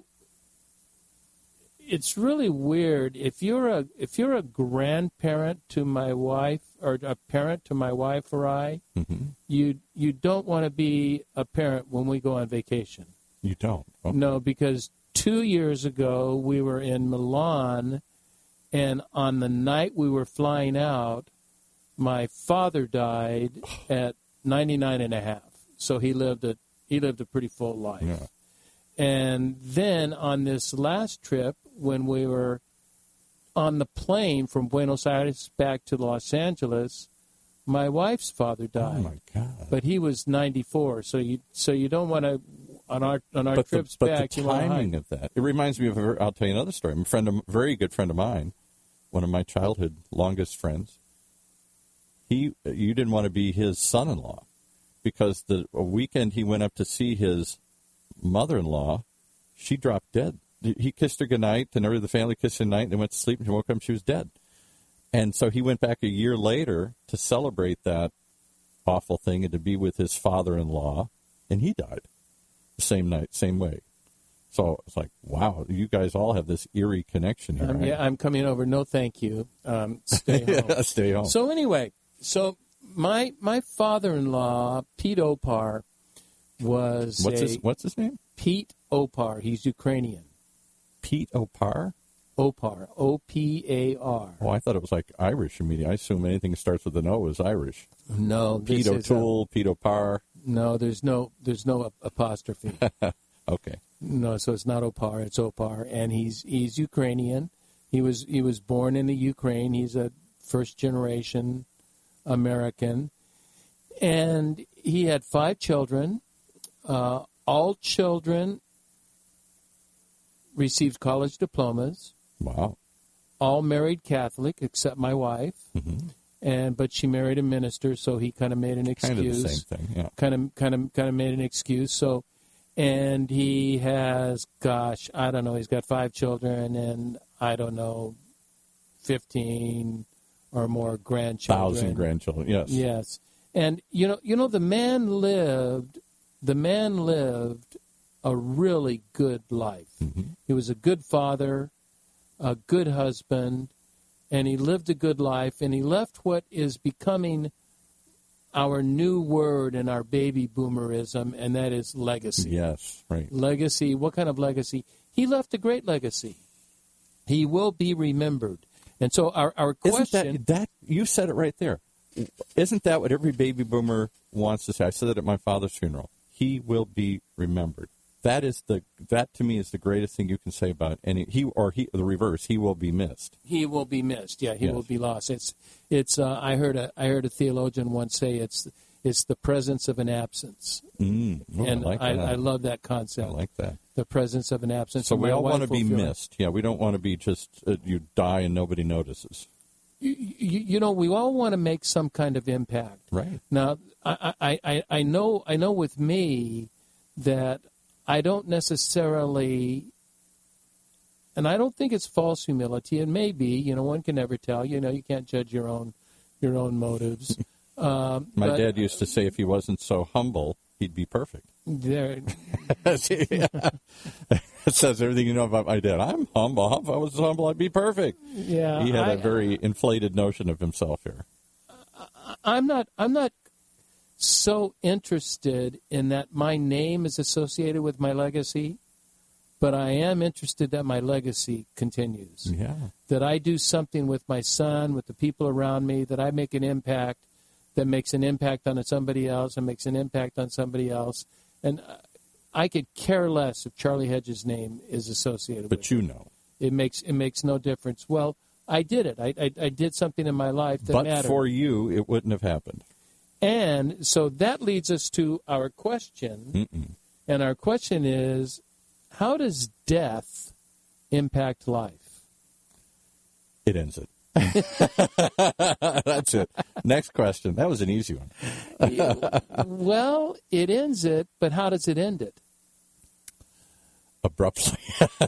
it's really weird. If you're a if you're a grandparent to my wife, or a parent to my wife or I, Mm-hmm. you you don't want to be a parent when we go on vacation. You don't. Okay. No, because two years ago we were in Milan, and on the night we were flying out, my father died at ninety-nine and a half. So he lived a he lived a pretty full life. Yeah. And then on this last trip, when we were on the plane from Buenos Aires back to Los Angeles, my wife's father Oh died. my God. But he was ninety-four, so you so you don't want to on our on our but trips the, back. But the you wanna timing hide. of that, it reminds me of. A, I'll tell you another story. A friend, of, a very good friend of mine, one of my childhood longest friends. He, you didn't want to be his son-in-law, because the a weekend he went up to see his mother-in-law, she dropped dead. He kissed her goodnight, and every the family kissed her goodnight, and they went to sleep, and she woke up and she was dead. And so he went back a year later to celebrate that awful thing and to be with his father-in-law, and he died the same night, same way. So it's like, wow, you guys all have this eerie connection here. Um, right? yeah, I'm coming over. No, thank you. Um, stay home. Yeah, stay home. So anyway, so my my father-in-law, Pete Opar, was what's a, his What's his name? Pete Opar. He's Ukrainian. Pete Opar. Opar, O P A R. Oh, I thought it was like Irish immediately. I assume anything that starts with an O is Irish. No, Pete this is a- O'Toole, Pete Opar. no, there's no there's no apostrophe. Okay. No, so it's not Opar, it's Opar, and he's he's Ukrainian. He was he was born in the Ukraine. He's a first generation American, and he had five children. Uh, all children received college diplomas. Wow. All married Catholic except my wife, Mm-hmm. and but she married a minister, so he kind of made an excuse. Kind of the same thing, yeah. Kind of, kind of, kind of made an excuse. So, and he has, gosh, I don't know. He's got five children, and I don't know, fifteen or more grandchildren. Thousand grandchildren, yes. Yes, and you know, you know, the man lived. The man lived a really good life. Mm-hmm. He was a good father, a good husband, and he lived a good life, and he left what is becoming our new word in our baby boomerism, and that is legacy. Yes, right. Legacy, what kind of legacy? He left a great legacy. He will be remembered. And so our, our question... Isn't that, that, you said it right there. Isn't that what every baby boomer wants to say? I said that at my father's funeral. He will be remembered. That is the that to me is the greatest thing you can say about any he or he the reverse. He will be missed. He will be missed. Yeah, he Yes. will be lost. It's it's. Uh, I heard a I heard a theologian once say it's it's the presence of an absence, Mm, oh, and I like I, that. I love that I concept. like that. The presence of an absence. So And we my all wife want to be will feel it. missed. Yeah, we don't want to be just uh, you die and nobody notices. You, you, you know, we all want to make some kind of impact. Right. Now, I, I, I, I know I know with me that I don't necessarily and I don't think it's false humility. It may be, you know, one can never tell. You know, you can't judge your own your own motives. Um, My but, dad used to say if he wasn't so humble, he'd be perfect. There, It says everything you know about my dad. I'm humble. If I was humble, I'd be perfect. yeah, He had I, a very inflated notion of himself here. I'm not. I'm not so interested in that my name is associated with my legacy, but I am interested that my legacy continues. Yeah. That I do something with my son, with the people around me, that I make an impact that makes an impact on somebody else and makes an impact on somebody else. And I could care less if Charlie Hedges' name is associated But with you it. know. It makes it makes no difference. Well, I did it. I, I, I did something in my life that But mattered. for you, it wouldn't have happened. And so that leads us to our question. Mm-mm. And our question is, how does death impact life? It ends it. That's it. Next question. That was an easy one. Well, it ends it, but how does it end it? Abruptly.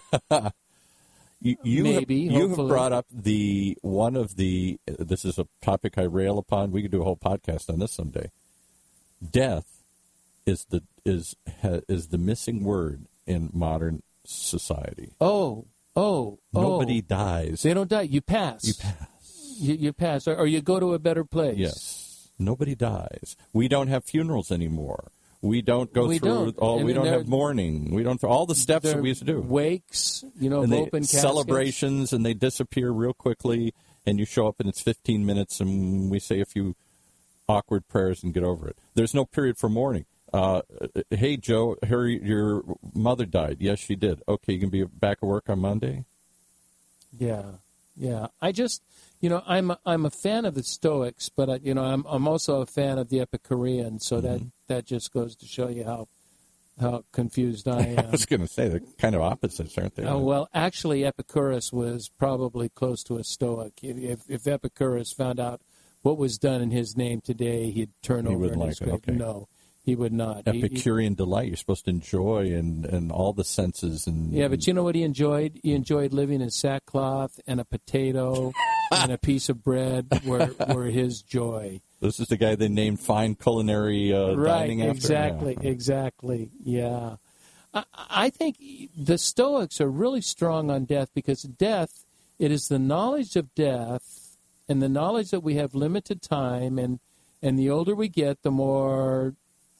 you you, Maybe, have, you have hopefully. brought up the one of the, this is a topic I rail upon. We could do a whole podcast on this someday. Death is the is ha, is the missing word in modern society. Oh, oh, Nobody oh. dies. They don't die. You pass. You pass. You, you pass, or, or you go to a better place. Yes. Nobody dies. We don't have funerals anymore. We don't go We through don't. all. And we don't there- have mourning. We don't all the steps that There we used to do. Wakes, you know, and of they, open caskets. celebrations, and they disappear real quickly. And you show up, and it's fifteen minutes, and we say a few awkward prayers and get over it. There's no period for mourning. Uh, hey, Joe, her, your mother died. Yes, she did. Okay, you can be back at work on Monday. Yeah, yeah. I just, you know, I'm a, I'm a fan of the Stoics, but I, you know, I'm I'm also a fan of the Epicureans. So Mm-hmm. that that just goes to show you how how confused I I am. was going to say they're kind of opposites, aren't they? Uh, well, actually, Epicurus was probably close to a Stoic. If, if Epicurus found out what was done in his name today, he'd turn He over wouldn't in his like it, grave. okay. No, he would not. He- he- Epicurean delight. You're supposed to enjoy and, and all the senses. And yeah, but you know what he enjoyed? He enjoyed living in sackcloth and a potato and a piece of bread were, were his joy. This is the guy they named Fine Culinary uh, Right, Dining after. exactly, Yeah. exactly, yeah. I, I think the Stoics are really strong on death because death, it is the knowledge of death and the knowledge that we have limited time, and, and the older we get, the more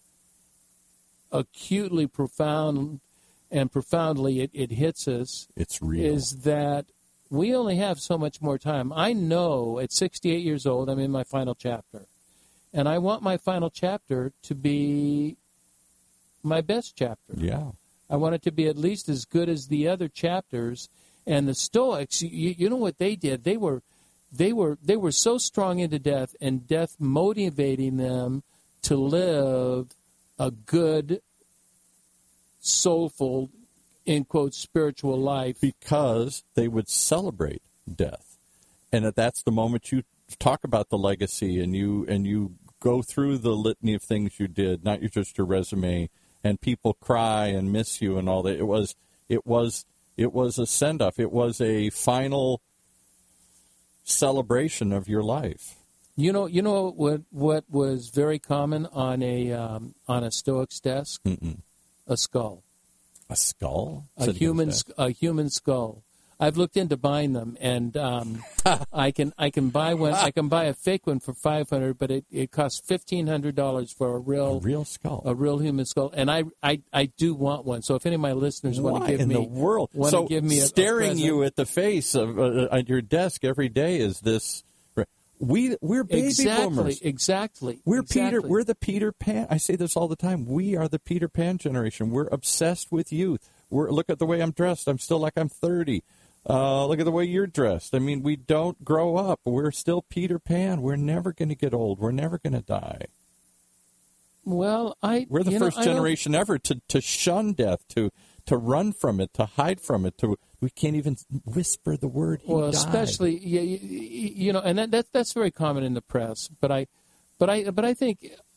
acutely profound and profoundly it, it hits us, It's real. is that we only have so much more time. I know at sixty-eight years old, I'm in my final chapter. And I want my final chapter to be my best chapter. Yeah. I want it to be at least as good as the other chapters. And the Stoics, you, you know what they did? They were, they were, they were so strong into death, and death motivating them to live a good, soulful, in quotes, spiritual life. Because they would celebrate death. And that that's the moment you talk about the legacy and you and you go through the litany of things you did, not just your resume, and people cry and miss you and all that. It was it was it was a send off. It was a final celebration of your life. You know, you know what what was very common on a um, on a Stoic's desk? Mm-mm. A skull. A skull? A Sitting human, on his desk. a human skull. I've looked into buying them, and um, I can I can buy one. I can buy a fake one for five hundred, but it, it costs fifteen hundred dollars for a real A real skull. a real human skull. And I, I, I do want one. So if any of my listeners want Why to give in me the world? want So to give me a, staring a you at the face of uh, at your desk every day is this. We we're baby exactly boomers. exactly We're exactly. Peter. We're the Peter Pan. I say this all the time. We are the Peter Pan generation. We're obsessed with youth. We're look at the way I'm dressed. I'm still like I'm thirty. Uh, look at the way you're dressed. I mean, we don't grow up. We're still Peter Pan. We're never going to get old. We're never going to die. Well, I We're the you know, first I don't- generation ever to, to shun death, to to run from it, to hide from it. To we can't even whisper the word. He Well, died. especially you, you know, and that, that that's very common in the press. But I, but I, but I think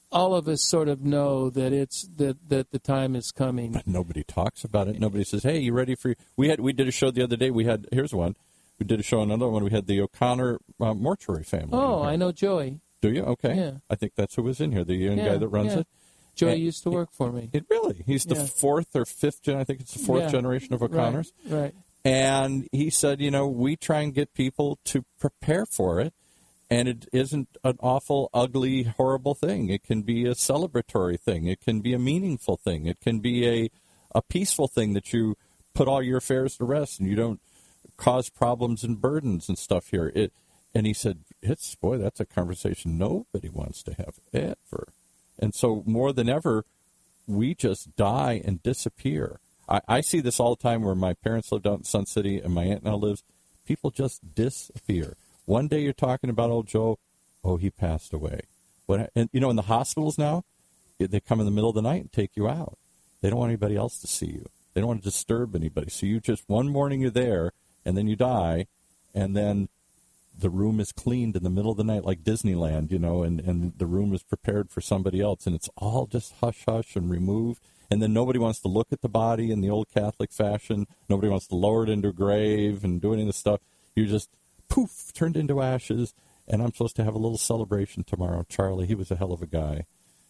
all of us sort of know that it's that, that the time is coming. But nobody talks about it. Nobody says, "Hey, you ready for?" We had we did a show the other day. We had here's one. We did a show another one. We had the O'Connor uh, mortuary family. Oh, I know Joey. Do you? Okay. Yeah. I think that's who was in here. The young Yeah, guy that runs yeah. it. Joey And used to work for me. It really. He's the Yeah. fourth or fifth gen. I think it's the fourth Yeah. generation of O'Connors. Right. right. And he said, you know, we try and get people to prepare for it. And it isn't an awful, ugly, horrible thing. It can be a celebratory thing. It can be a meaningful thing. It can be a, a peaceful thing that you put all your affairs to rest and you don't cause problems and burdens and stuff here. It, and he said, it's, boy, that's a conversation nobody wants to have ever. And so more than ever, we just die and disappear. I, I see this all the time where my parents lived out in Sun City and my aunt now lives. People just disappear. One day you're talking about old Joe, oh, he passed away. What? And, you know, in the hospitals now, they come in the middle of the night and take you out. They don't want anybody else to see you. They don't want to disturb anybody. So you just, one morning you're there, and then you die, and then the room is cleaned in the middle of the night like Disneyland, you know, and, and the room is prepared for somebody else, and it's all just hush-hush and removed. And then nobody wants to look at the body in the old Catholic fashion. Nobody wants to lower it into a grave and do any of this stuff. You just, poof, turned into ashes, and I'm supposed to have a little celebration tomorrow. Charlie, he was a hell of a guy.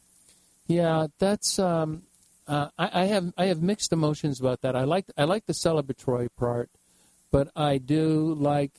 Yeah, that's. Um, uh, I, I have I have mixed emotions about that. I like I like the celebratory part, but I do like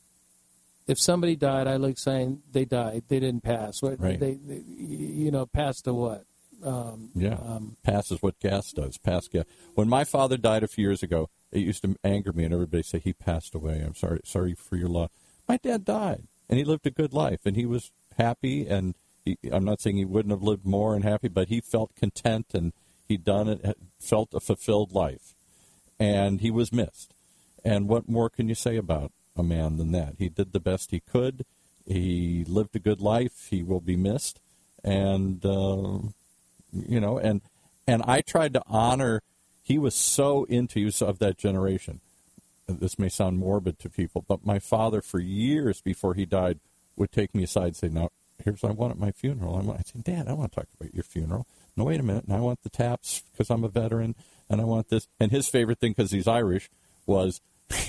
if somebody died. I like saying they died. They didn't pass. What, right. They, they, you know, passed to what? Um, yeah, um, pass is what gas does. Pass gas. When my father died a few years ago, it used to anger me, and everybody say he passed away. I'm sorry, sorry for your loss. My dad died, and he lived a good life, and he was happy. And he, I'm not saying he wouldn't have lived more and happy, but he felt content, and he'd done it, felt a fulfilled life, and he was missed. And what more can you say about a man than that? He did the best he could. He lived a good life. He will be missed, and uh, you know, and and I tried to honor. He was so into, he was of that generation. This may sound morbid to people, but my father, for years before he died, would take me aside and say, "Now, here's what I want at my funeral." I want, I said, "Dad, I don't want to talk about your funeral. No, wait a minute. And I want the taps because I'm a veteran, and I want this." And his favorite thing, because he's Irish, was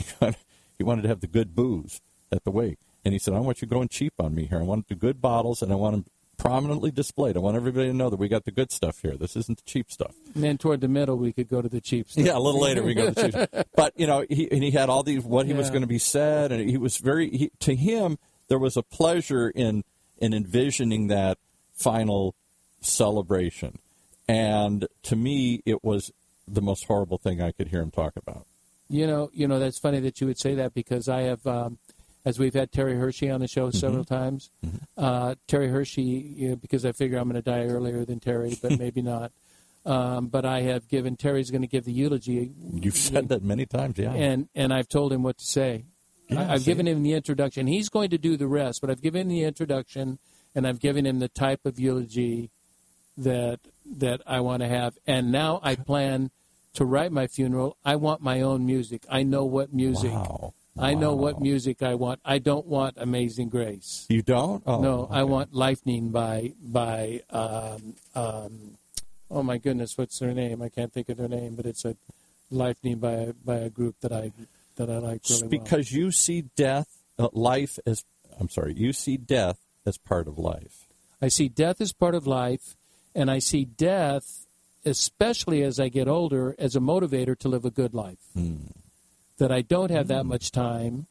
he wanted to have the good booze at the wake. And he said, "I want you going cheap on me here. I want the good bottles, and I want them prominently displayed. I want everybody to know that we got the good stuff here. This isn't the cheap stuff." And then toward the middle, we could go to the cheap stuff. Yeah, a little later we go to the cheap stuff. But, you know, he, and he had all these, what he yeah. was going to be said, and he was very, he, to him, there was a pleasure in, in envisioning that final celebration. And to me, it was the most horrible thing I could hear him talk about. You know, you know, that's funny that you would say that because I have, um, as we've had Terry Hershey on the show several mm-hmm. times, mm-hmm. Uh, Terry Hershey, you know, because I figure I'm going to die earlier than Terry, but maybe not. Um, but I have given, Terry's going to give the eulogy. You've said that many times, yeah. And and I've told him what to say. Yeah, I, I've see. given him the introduction. He's going to do the rest, but I've given him the introduction, and I've given him the type of eulogy that that I want to have. And now I plan to write my funeral. I want my own music. I know what music. Wow. I wow. know what music I want. I don't want Amazing Grace. You don't? Oh, no, okay. I want Lightning by by. Um, um, oh my goodness, what's their name? I can't think of their name, but it's a Lightning by by a group that I that I like really well. Because you see death, uh, life as I'm sorry, you see death as part of life. I see death as part of life, and I see death, especially as I get older, as a motivator to live a good life. Hmm. That I don't have that much time,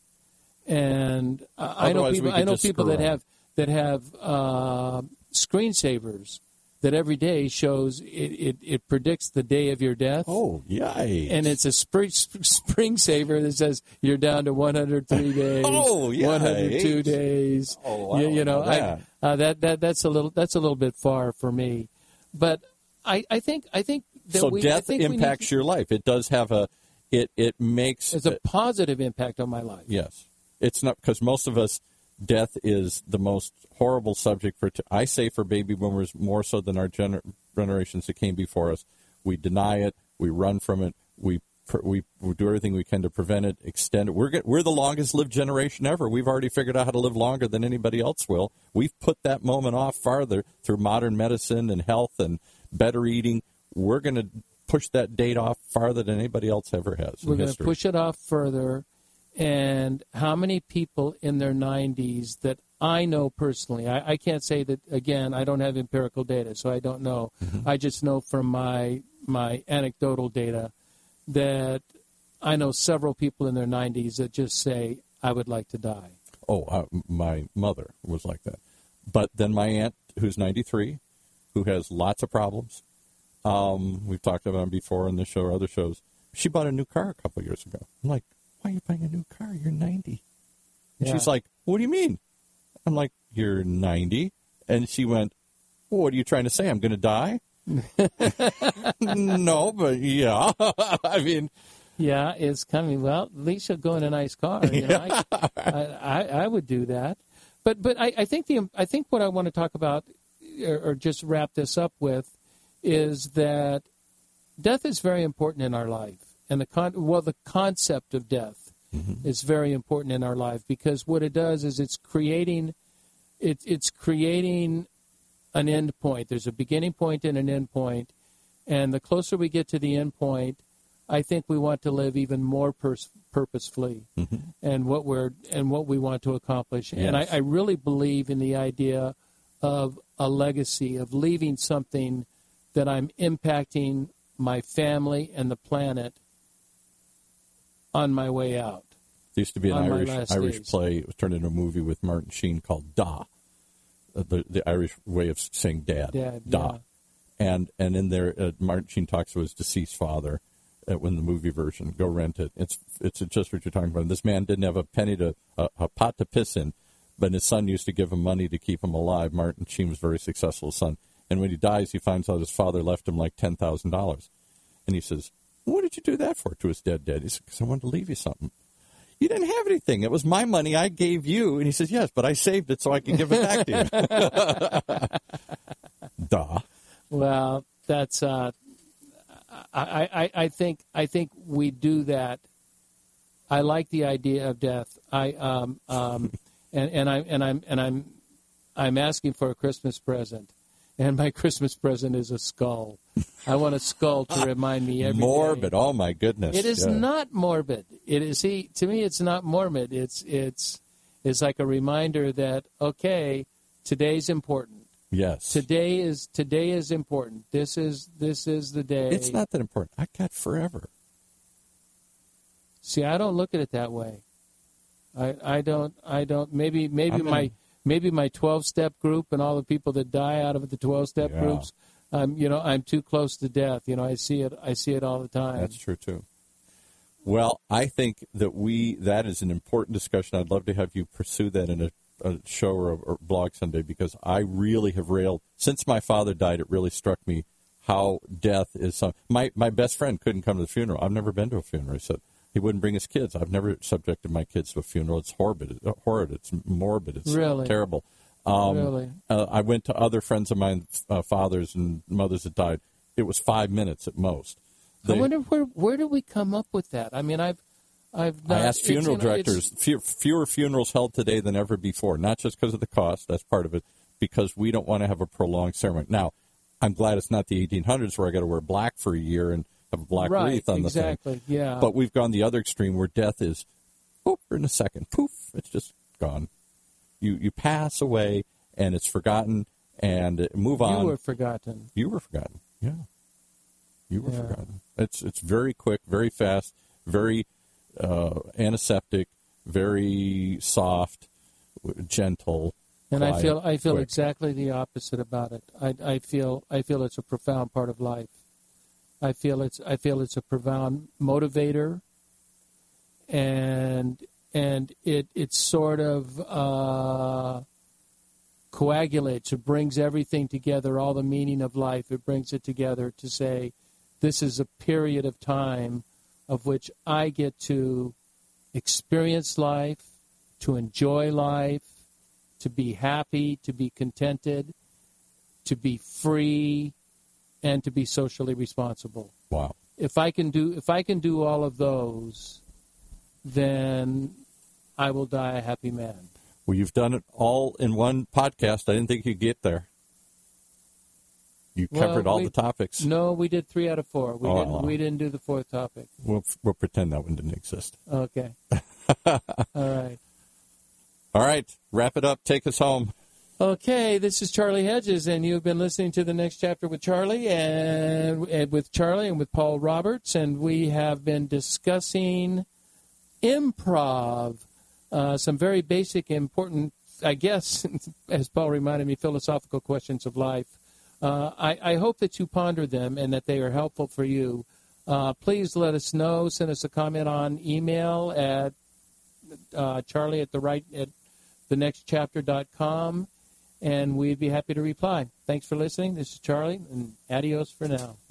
and uh, I know people. I know people that have that have uh, screensavers that every day shows it, it, it predicts the day of your death. Oh, yikes! And it's a spring spring saver that says you're down to one hundred three days. Oh, yikes. one hundred two days. Oh, wow. You, you know, that. I, uh, that that that's a little that's a little bit far for me, but I, I think I think that so we, death I think impacts to, your life. It does have a. It it makes it's a positive impact on my life. Yes, it's not because most of us, death is the most horrible subject for. T- I say for baby boomers more so than our gener- generations that came before us. We deny it. We run from it. We we we do everything we can to prevent it, extend it. We're get, we're the longest lived generation ever. We've already figured out how to live longer than anybody else will. We've put that moment off farther through modern medicine and health and better eating. We're going to push that date off farther than anybody else ever has. We're going to push it off further. And how many people in their nineties that I know personally, I, I can't say that, again, I don't have empirical data, so I don't know. Mm-hmm. I just know from my my anecdotal data that I know several people in their nineties that just say, I would like to die. Oh, uh, my mother was like that. But then my aunt, who's ninety-three, who has lots of problems, um, we've talked about them before on this show or other shows, she bought a new car a couple of years ago. I'm like, why are you buying a new car? You're ninety. And yeah. She's like, what do you mean? I'm like, you're ninety. And she went, well, what are you trying to say? I'm going to die? No, but yeah. I mean. Yeah, it's coming. Well, at least you'll go in a nice car. You know, I, I, I, I would do that. But but I, I think the I think what I want to talk about, or, or just wrap this up with, is that death is very important in our life. And the con- well, the concept of death mm-hmm. is very important in our life, because what it does is it's creating, it, it's creating an end point. There's a beginning point and an end point, and the closer we get to the end point, I think we want to live even more pers- purposefully, mm-hmm. and what we're and what we want to accomplish. Yes. And I, I really believe in the idea of a legacy, of leaving something that I'm impacting my family and the planet on my way out. There used to be an Irish Irish days. play. It was turned into a movie with Martin Sheen called Da, uh, the the Irish way of saying dad. Dad Da, yeah. and and in there, uh, Martin Sheen talks to his deceased father. Uh, when the movie version, go rent it. It's it's just what you're talking about. This man didn't have a penny to a, a pot to piss in, but his son used to give him money to keep him alive. Martin Sheen was a very successful son, and when he dies, he finds out his father left him like ten thousand dollars, and he says, "What did you do that for?" To his dead dad. He said, "Because I wanted to leave you something." "You didn't have anything. It was my money I gave you." And he says, "Yes, but I saved it so I can give it back to you." Duh. Well, that's. Uh, I, I, I think I think we do that. I like the idea of death. I um, um, and, and I and I'm and I'm I'm asking for a Christmas present, and my Christmas present is a skull. I want a skull to remind me every morbid. day. Oh my goodness! It is yeah. not morbid. It is. See, to me, it's not morbid. It's it's it's like a reminder that okay, today's important. Yes. Today is today is important. This is this is the day. It's not that important. I got forever. See, I don't look at it that way. I I don't I don't maybe maybe I'm my in. maybe my twelve-step group and all the people that die out of the twelve-step yeah. groups, um, you know, I'm too close to death. You know, I see it I see it all the time. That's true too. Well, I think that we that is an important discussion. I'd love to have you pursue that in a a show or a or blog someday, because I really have railed since my father died. It really struck me how death is some. My my best friend couldn't come to the funeral. I've never been to a funeral. He said he wouldn't bring his kids. I've never subjected my kids to a funeral. It's horrid. It's horrid. It's morbid. It's really? terrible. Um, really? Uh, I went to other friends of mine, uh, fathers and mothers that died. It was five minutes at most. They, I wonder where where did we come up with that? I mean, I've. I've not, I asked funeral you know, directors, few, fewer funerals held today than ever before, not just because of the cost, that's part of it, because we don't want to have a prolonged ceremony. Now, I'm glad it's not the eighteen hundreds where I got to wear black for a year and have a black right, wreath on exactly, the thing. Yeah. But we've gone the other extreme where death is, poof, in a second, poof, it's just gone. You you pass away and it's forgotten and move on. You were forgotten. You were forgotten, yeah. You were yeah. forgotten. It's It's very quick, very fast, very... Uh, antiseptic, very soft, gentle, and quiet, I feel I feel quick. exactly the opposite about it. I, I feel I feel it's a profound part of life. I feel it's I feel it's a profound motivator, and and it it sort of uh, coagulates. It brings everything together, all the meaning of life. It brings it together to say, this is a period of time of which I get to experience life, to enjoy life, to be happy, to be contented, to be free, and to be socially responsible. Wow. if I can do if I can do all of those, then I will die a happy man. Well, you've done it all in one podcast. I didn't think you'd get there. You covered well, all we, the topics. No, we did three out of four. We, oh. didn't, we didn't do the fourth topic. We'll, we'll pretend that one didn't exist. Okay. All right. All right. Wrap it up. Take us home. Okay, this is Charlie Hedges, and you've been listening to The Next Chapter with Charlie, and, and with Charlie and with Paul Roberts, and we have been discussing improv, uh, some very basic, important, I guess, as Paul reminded me, philosophical questions of life. Uh, I, I hope that you ponder them and that they are helpful for you. Uh, please let us know. Send us a comment on email at uh, Charlie at the right at the next chapter dot com, and we'd be happy to reply. Thanks for listening. This is Charlie, and adios for now.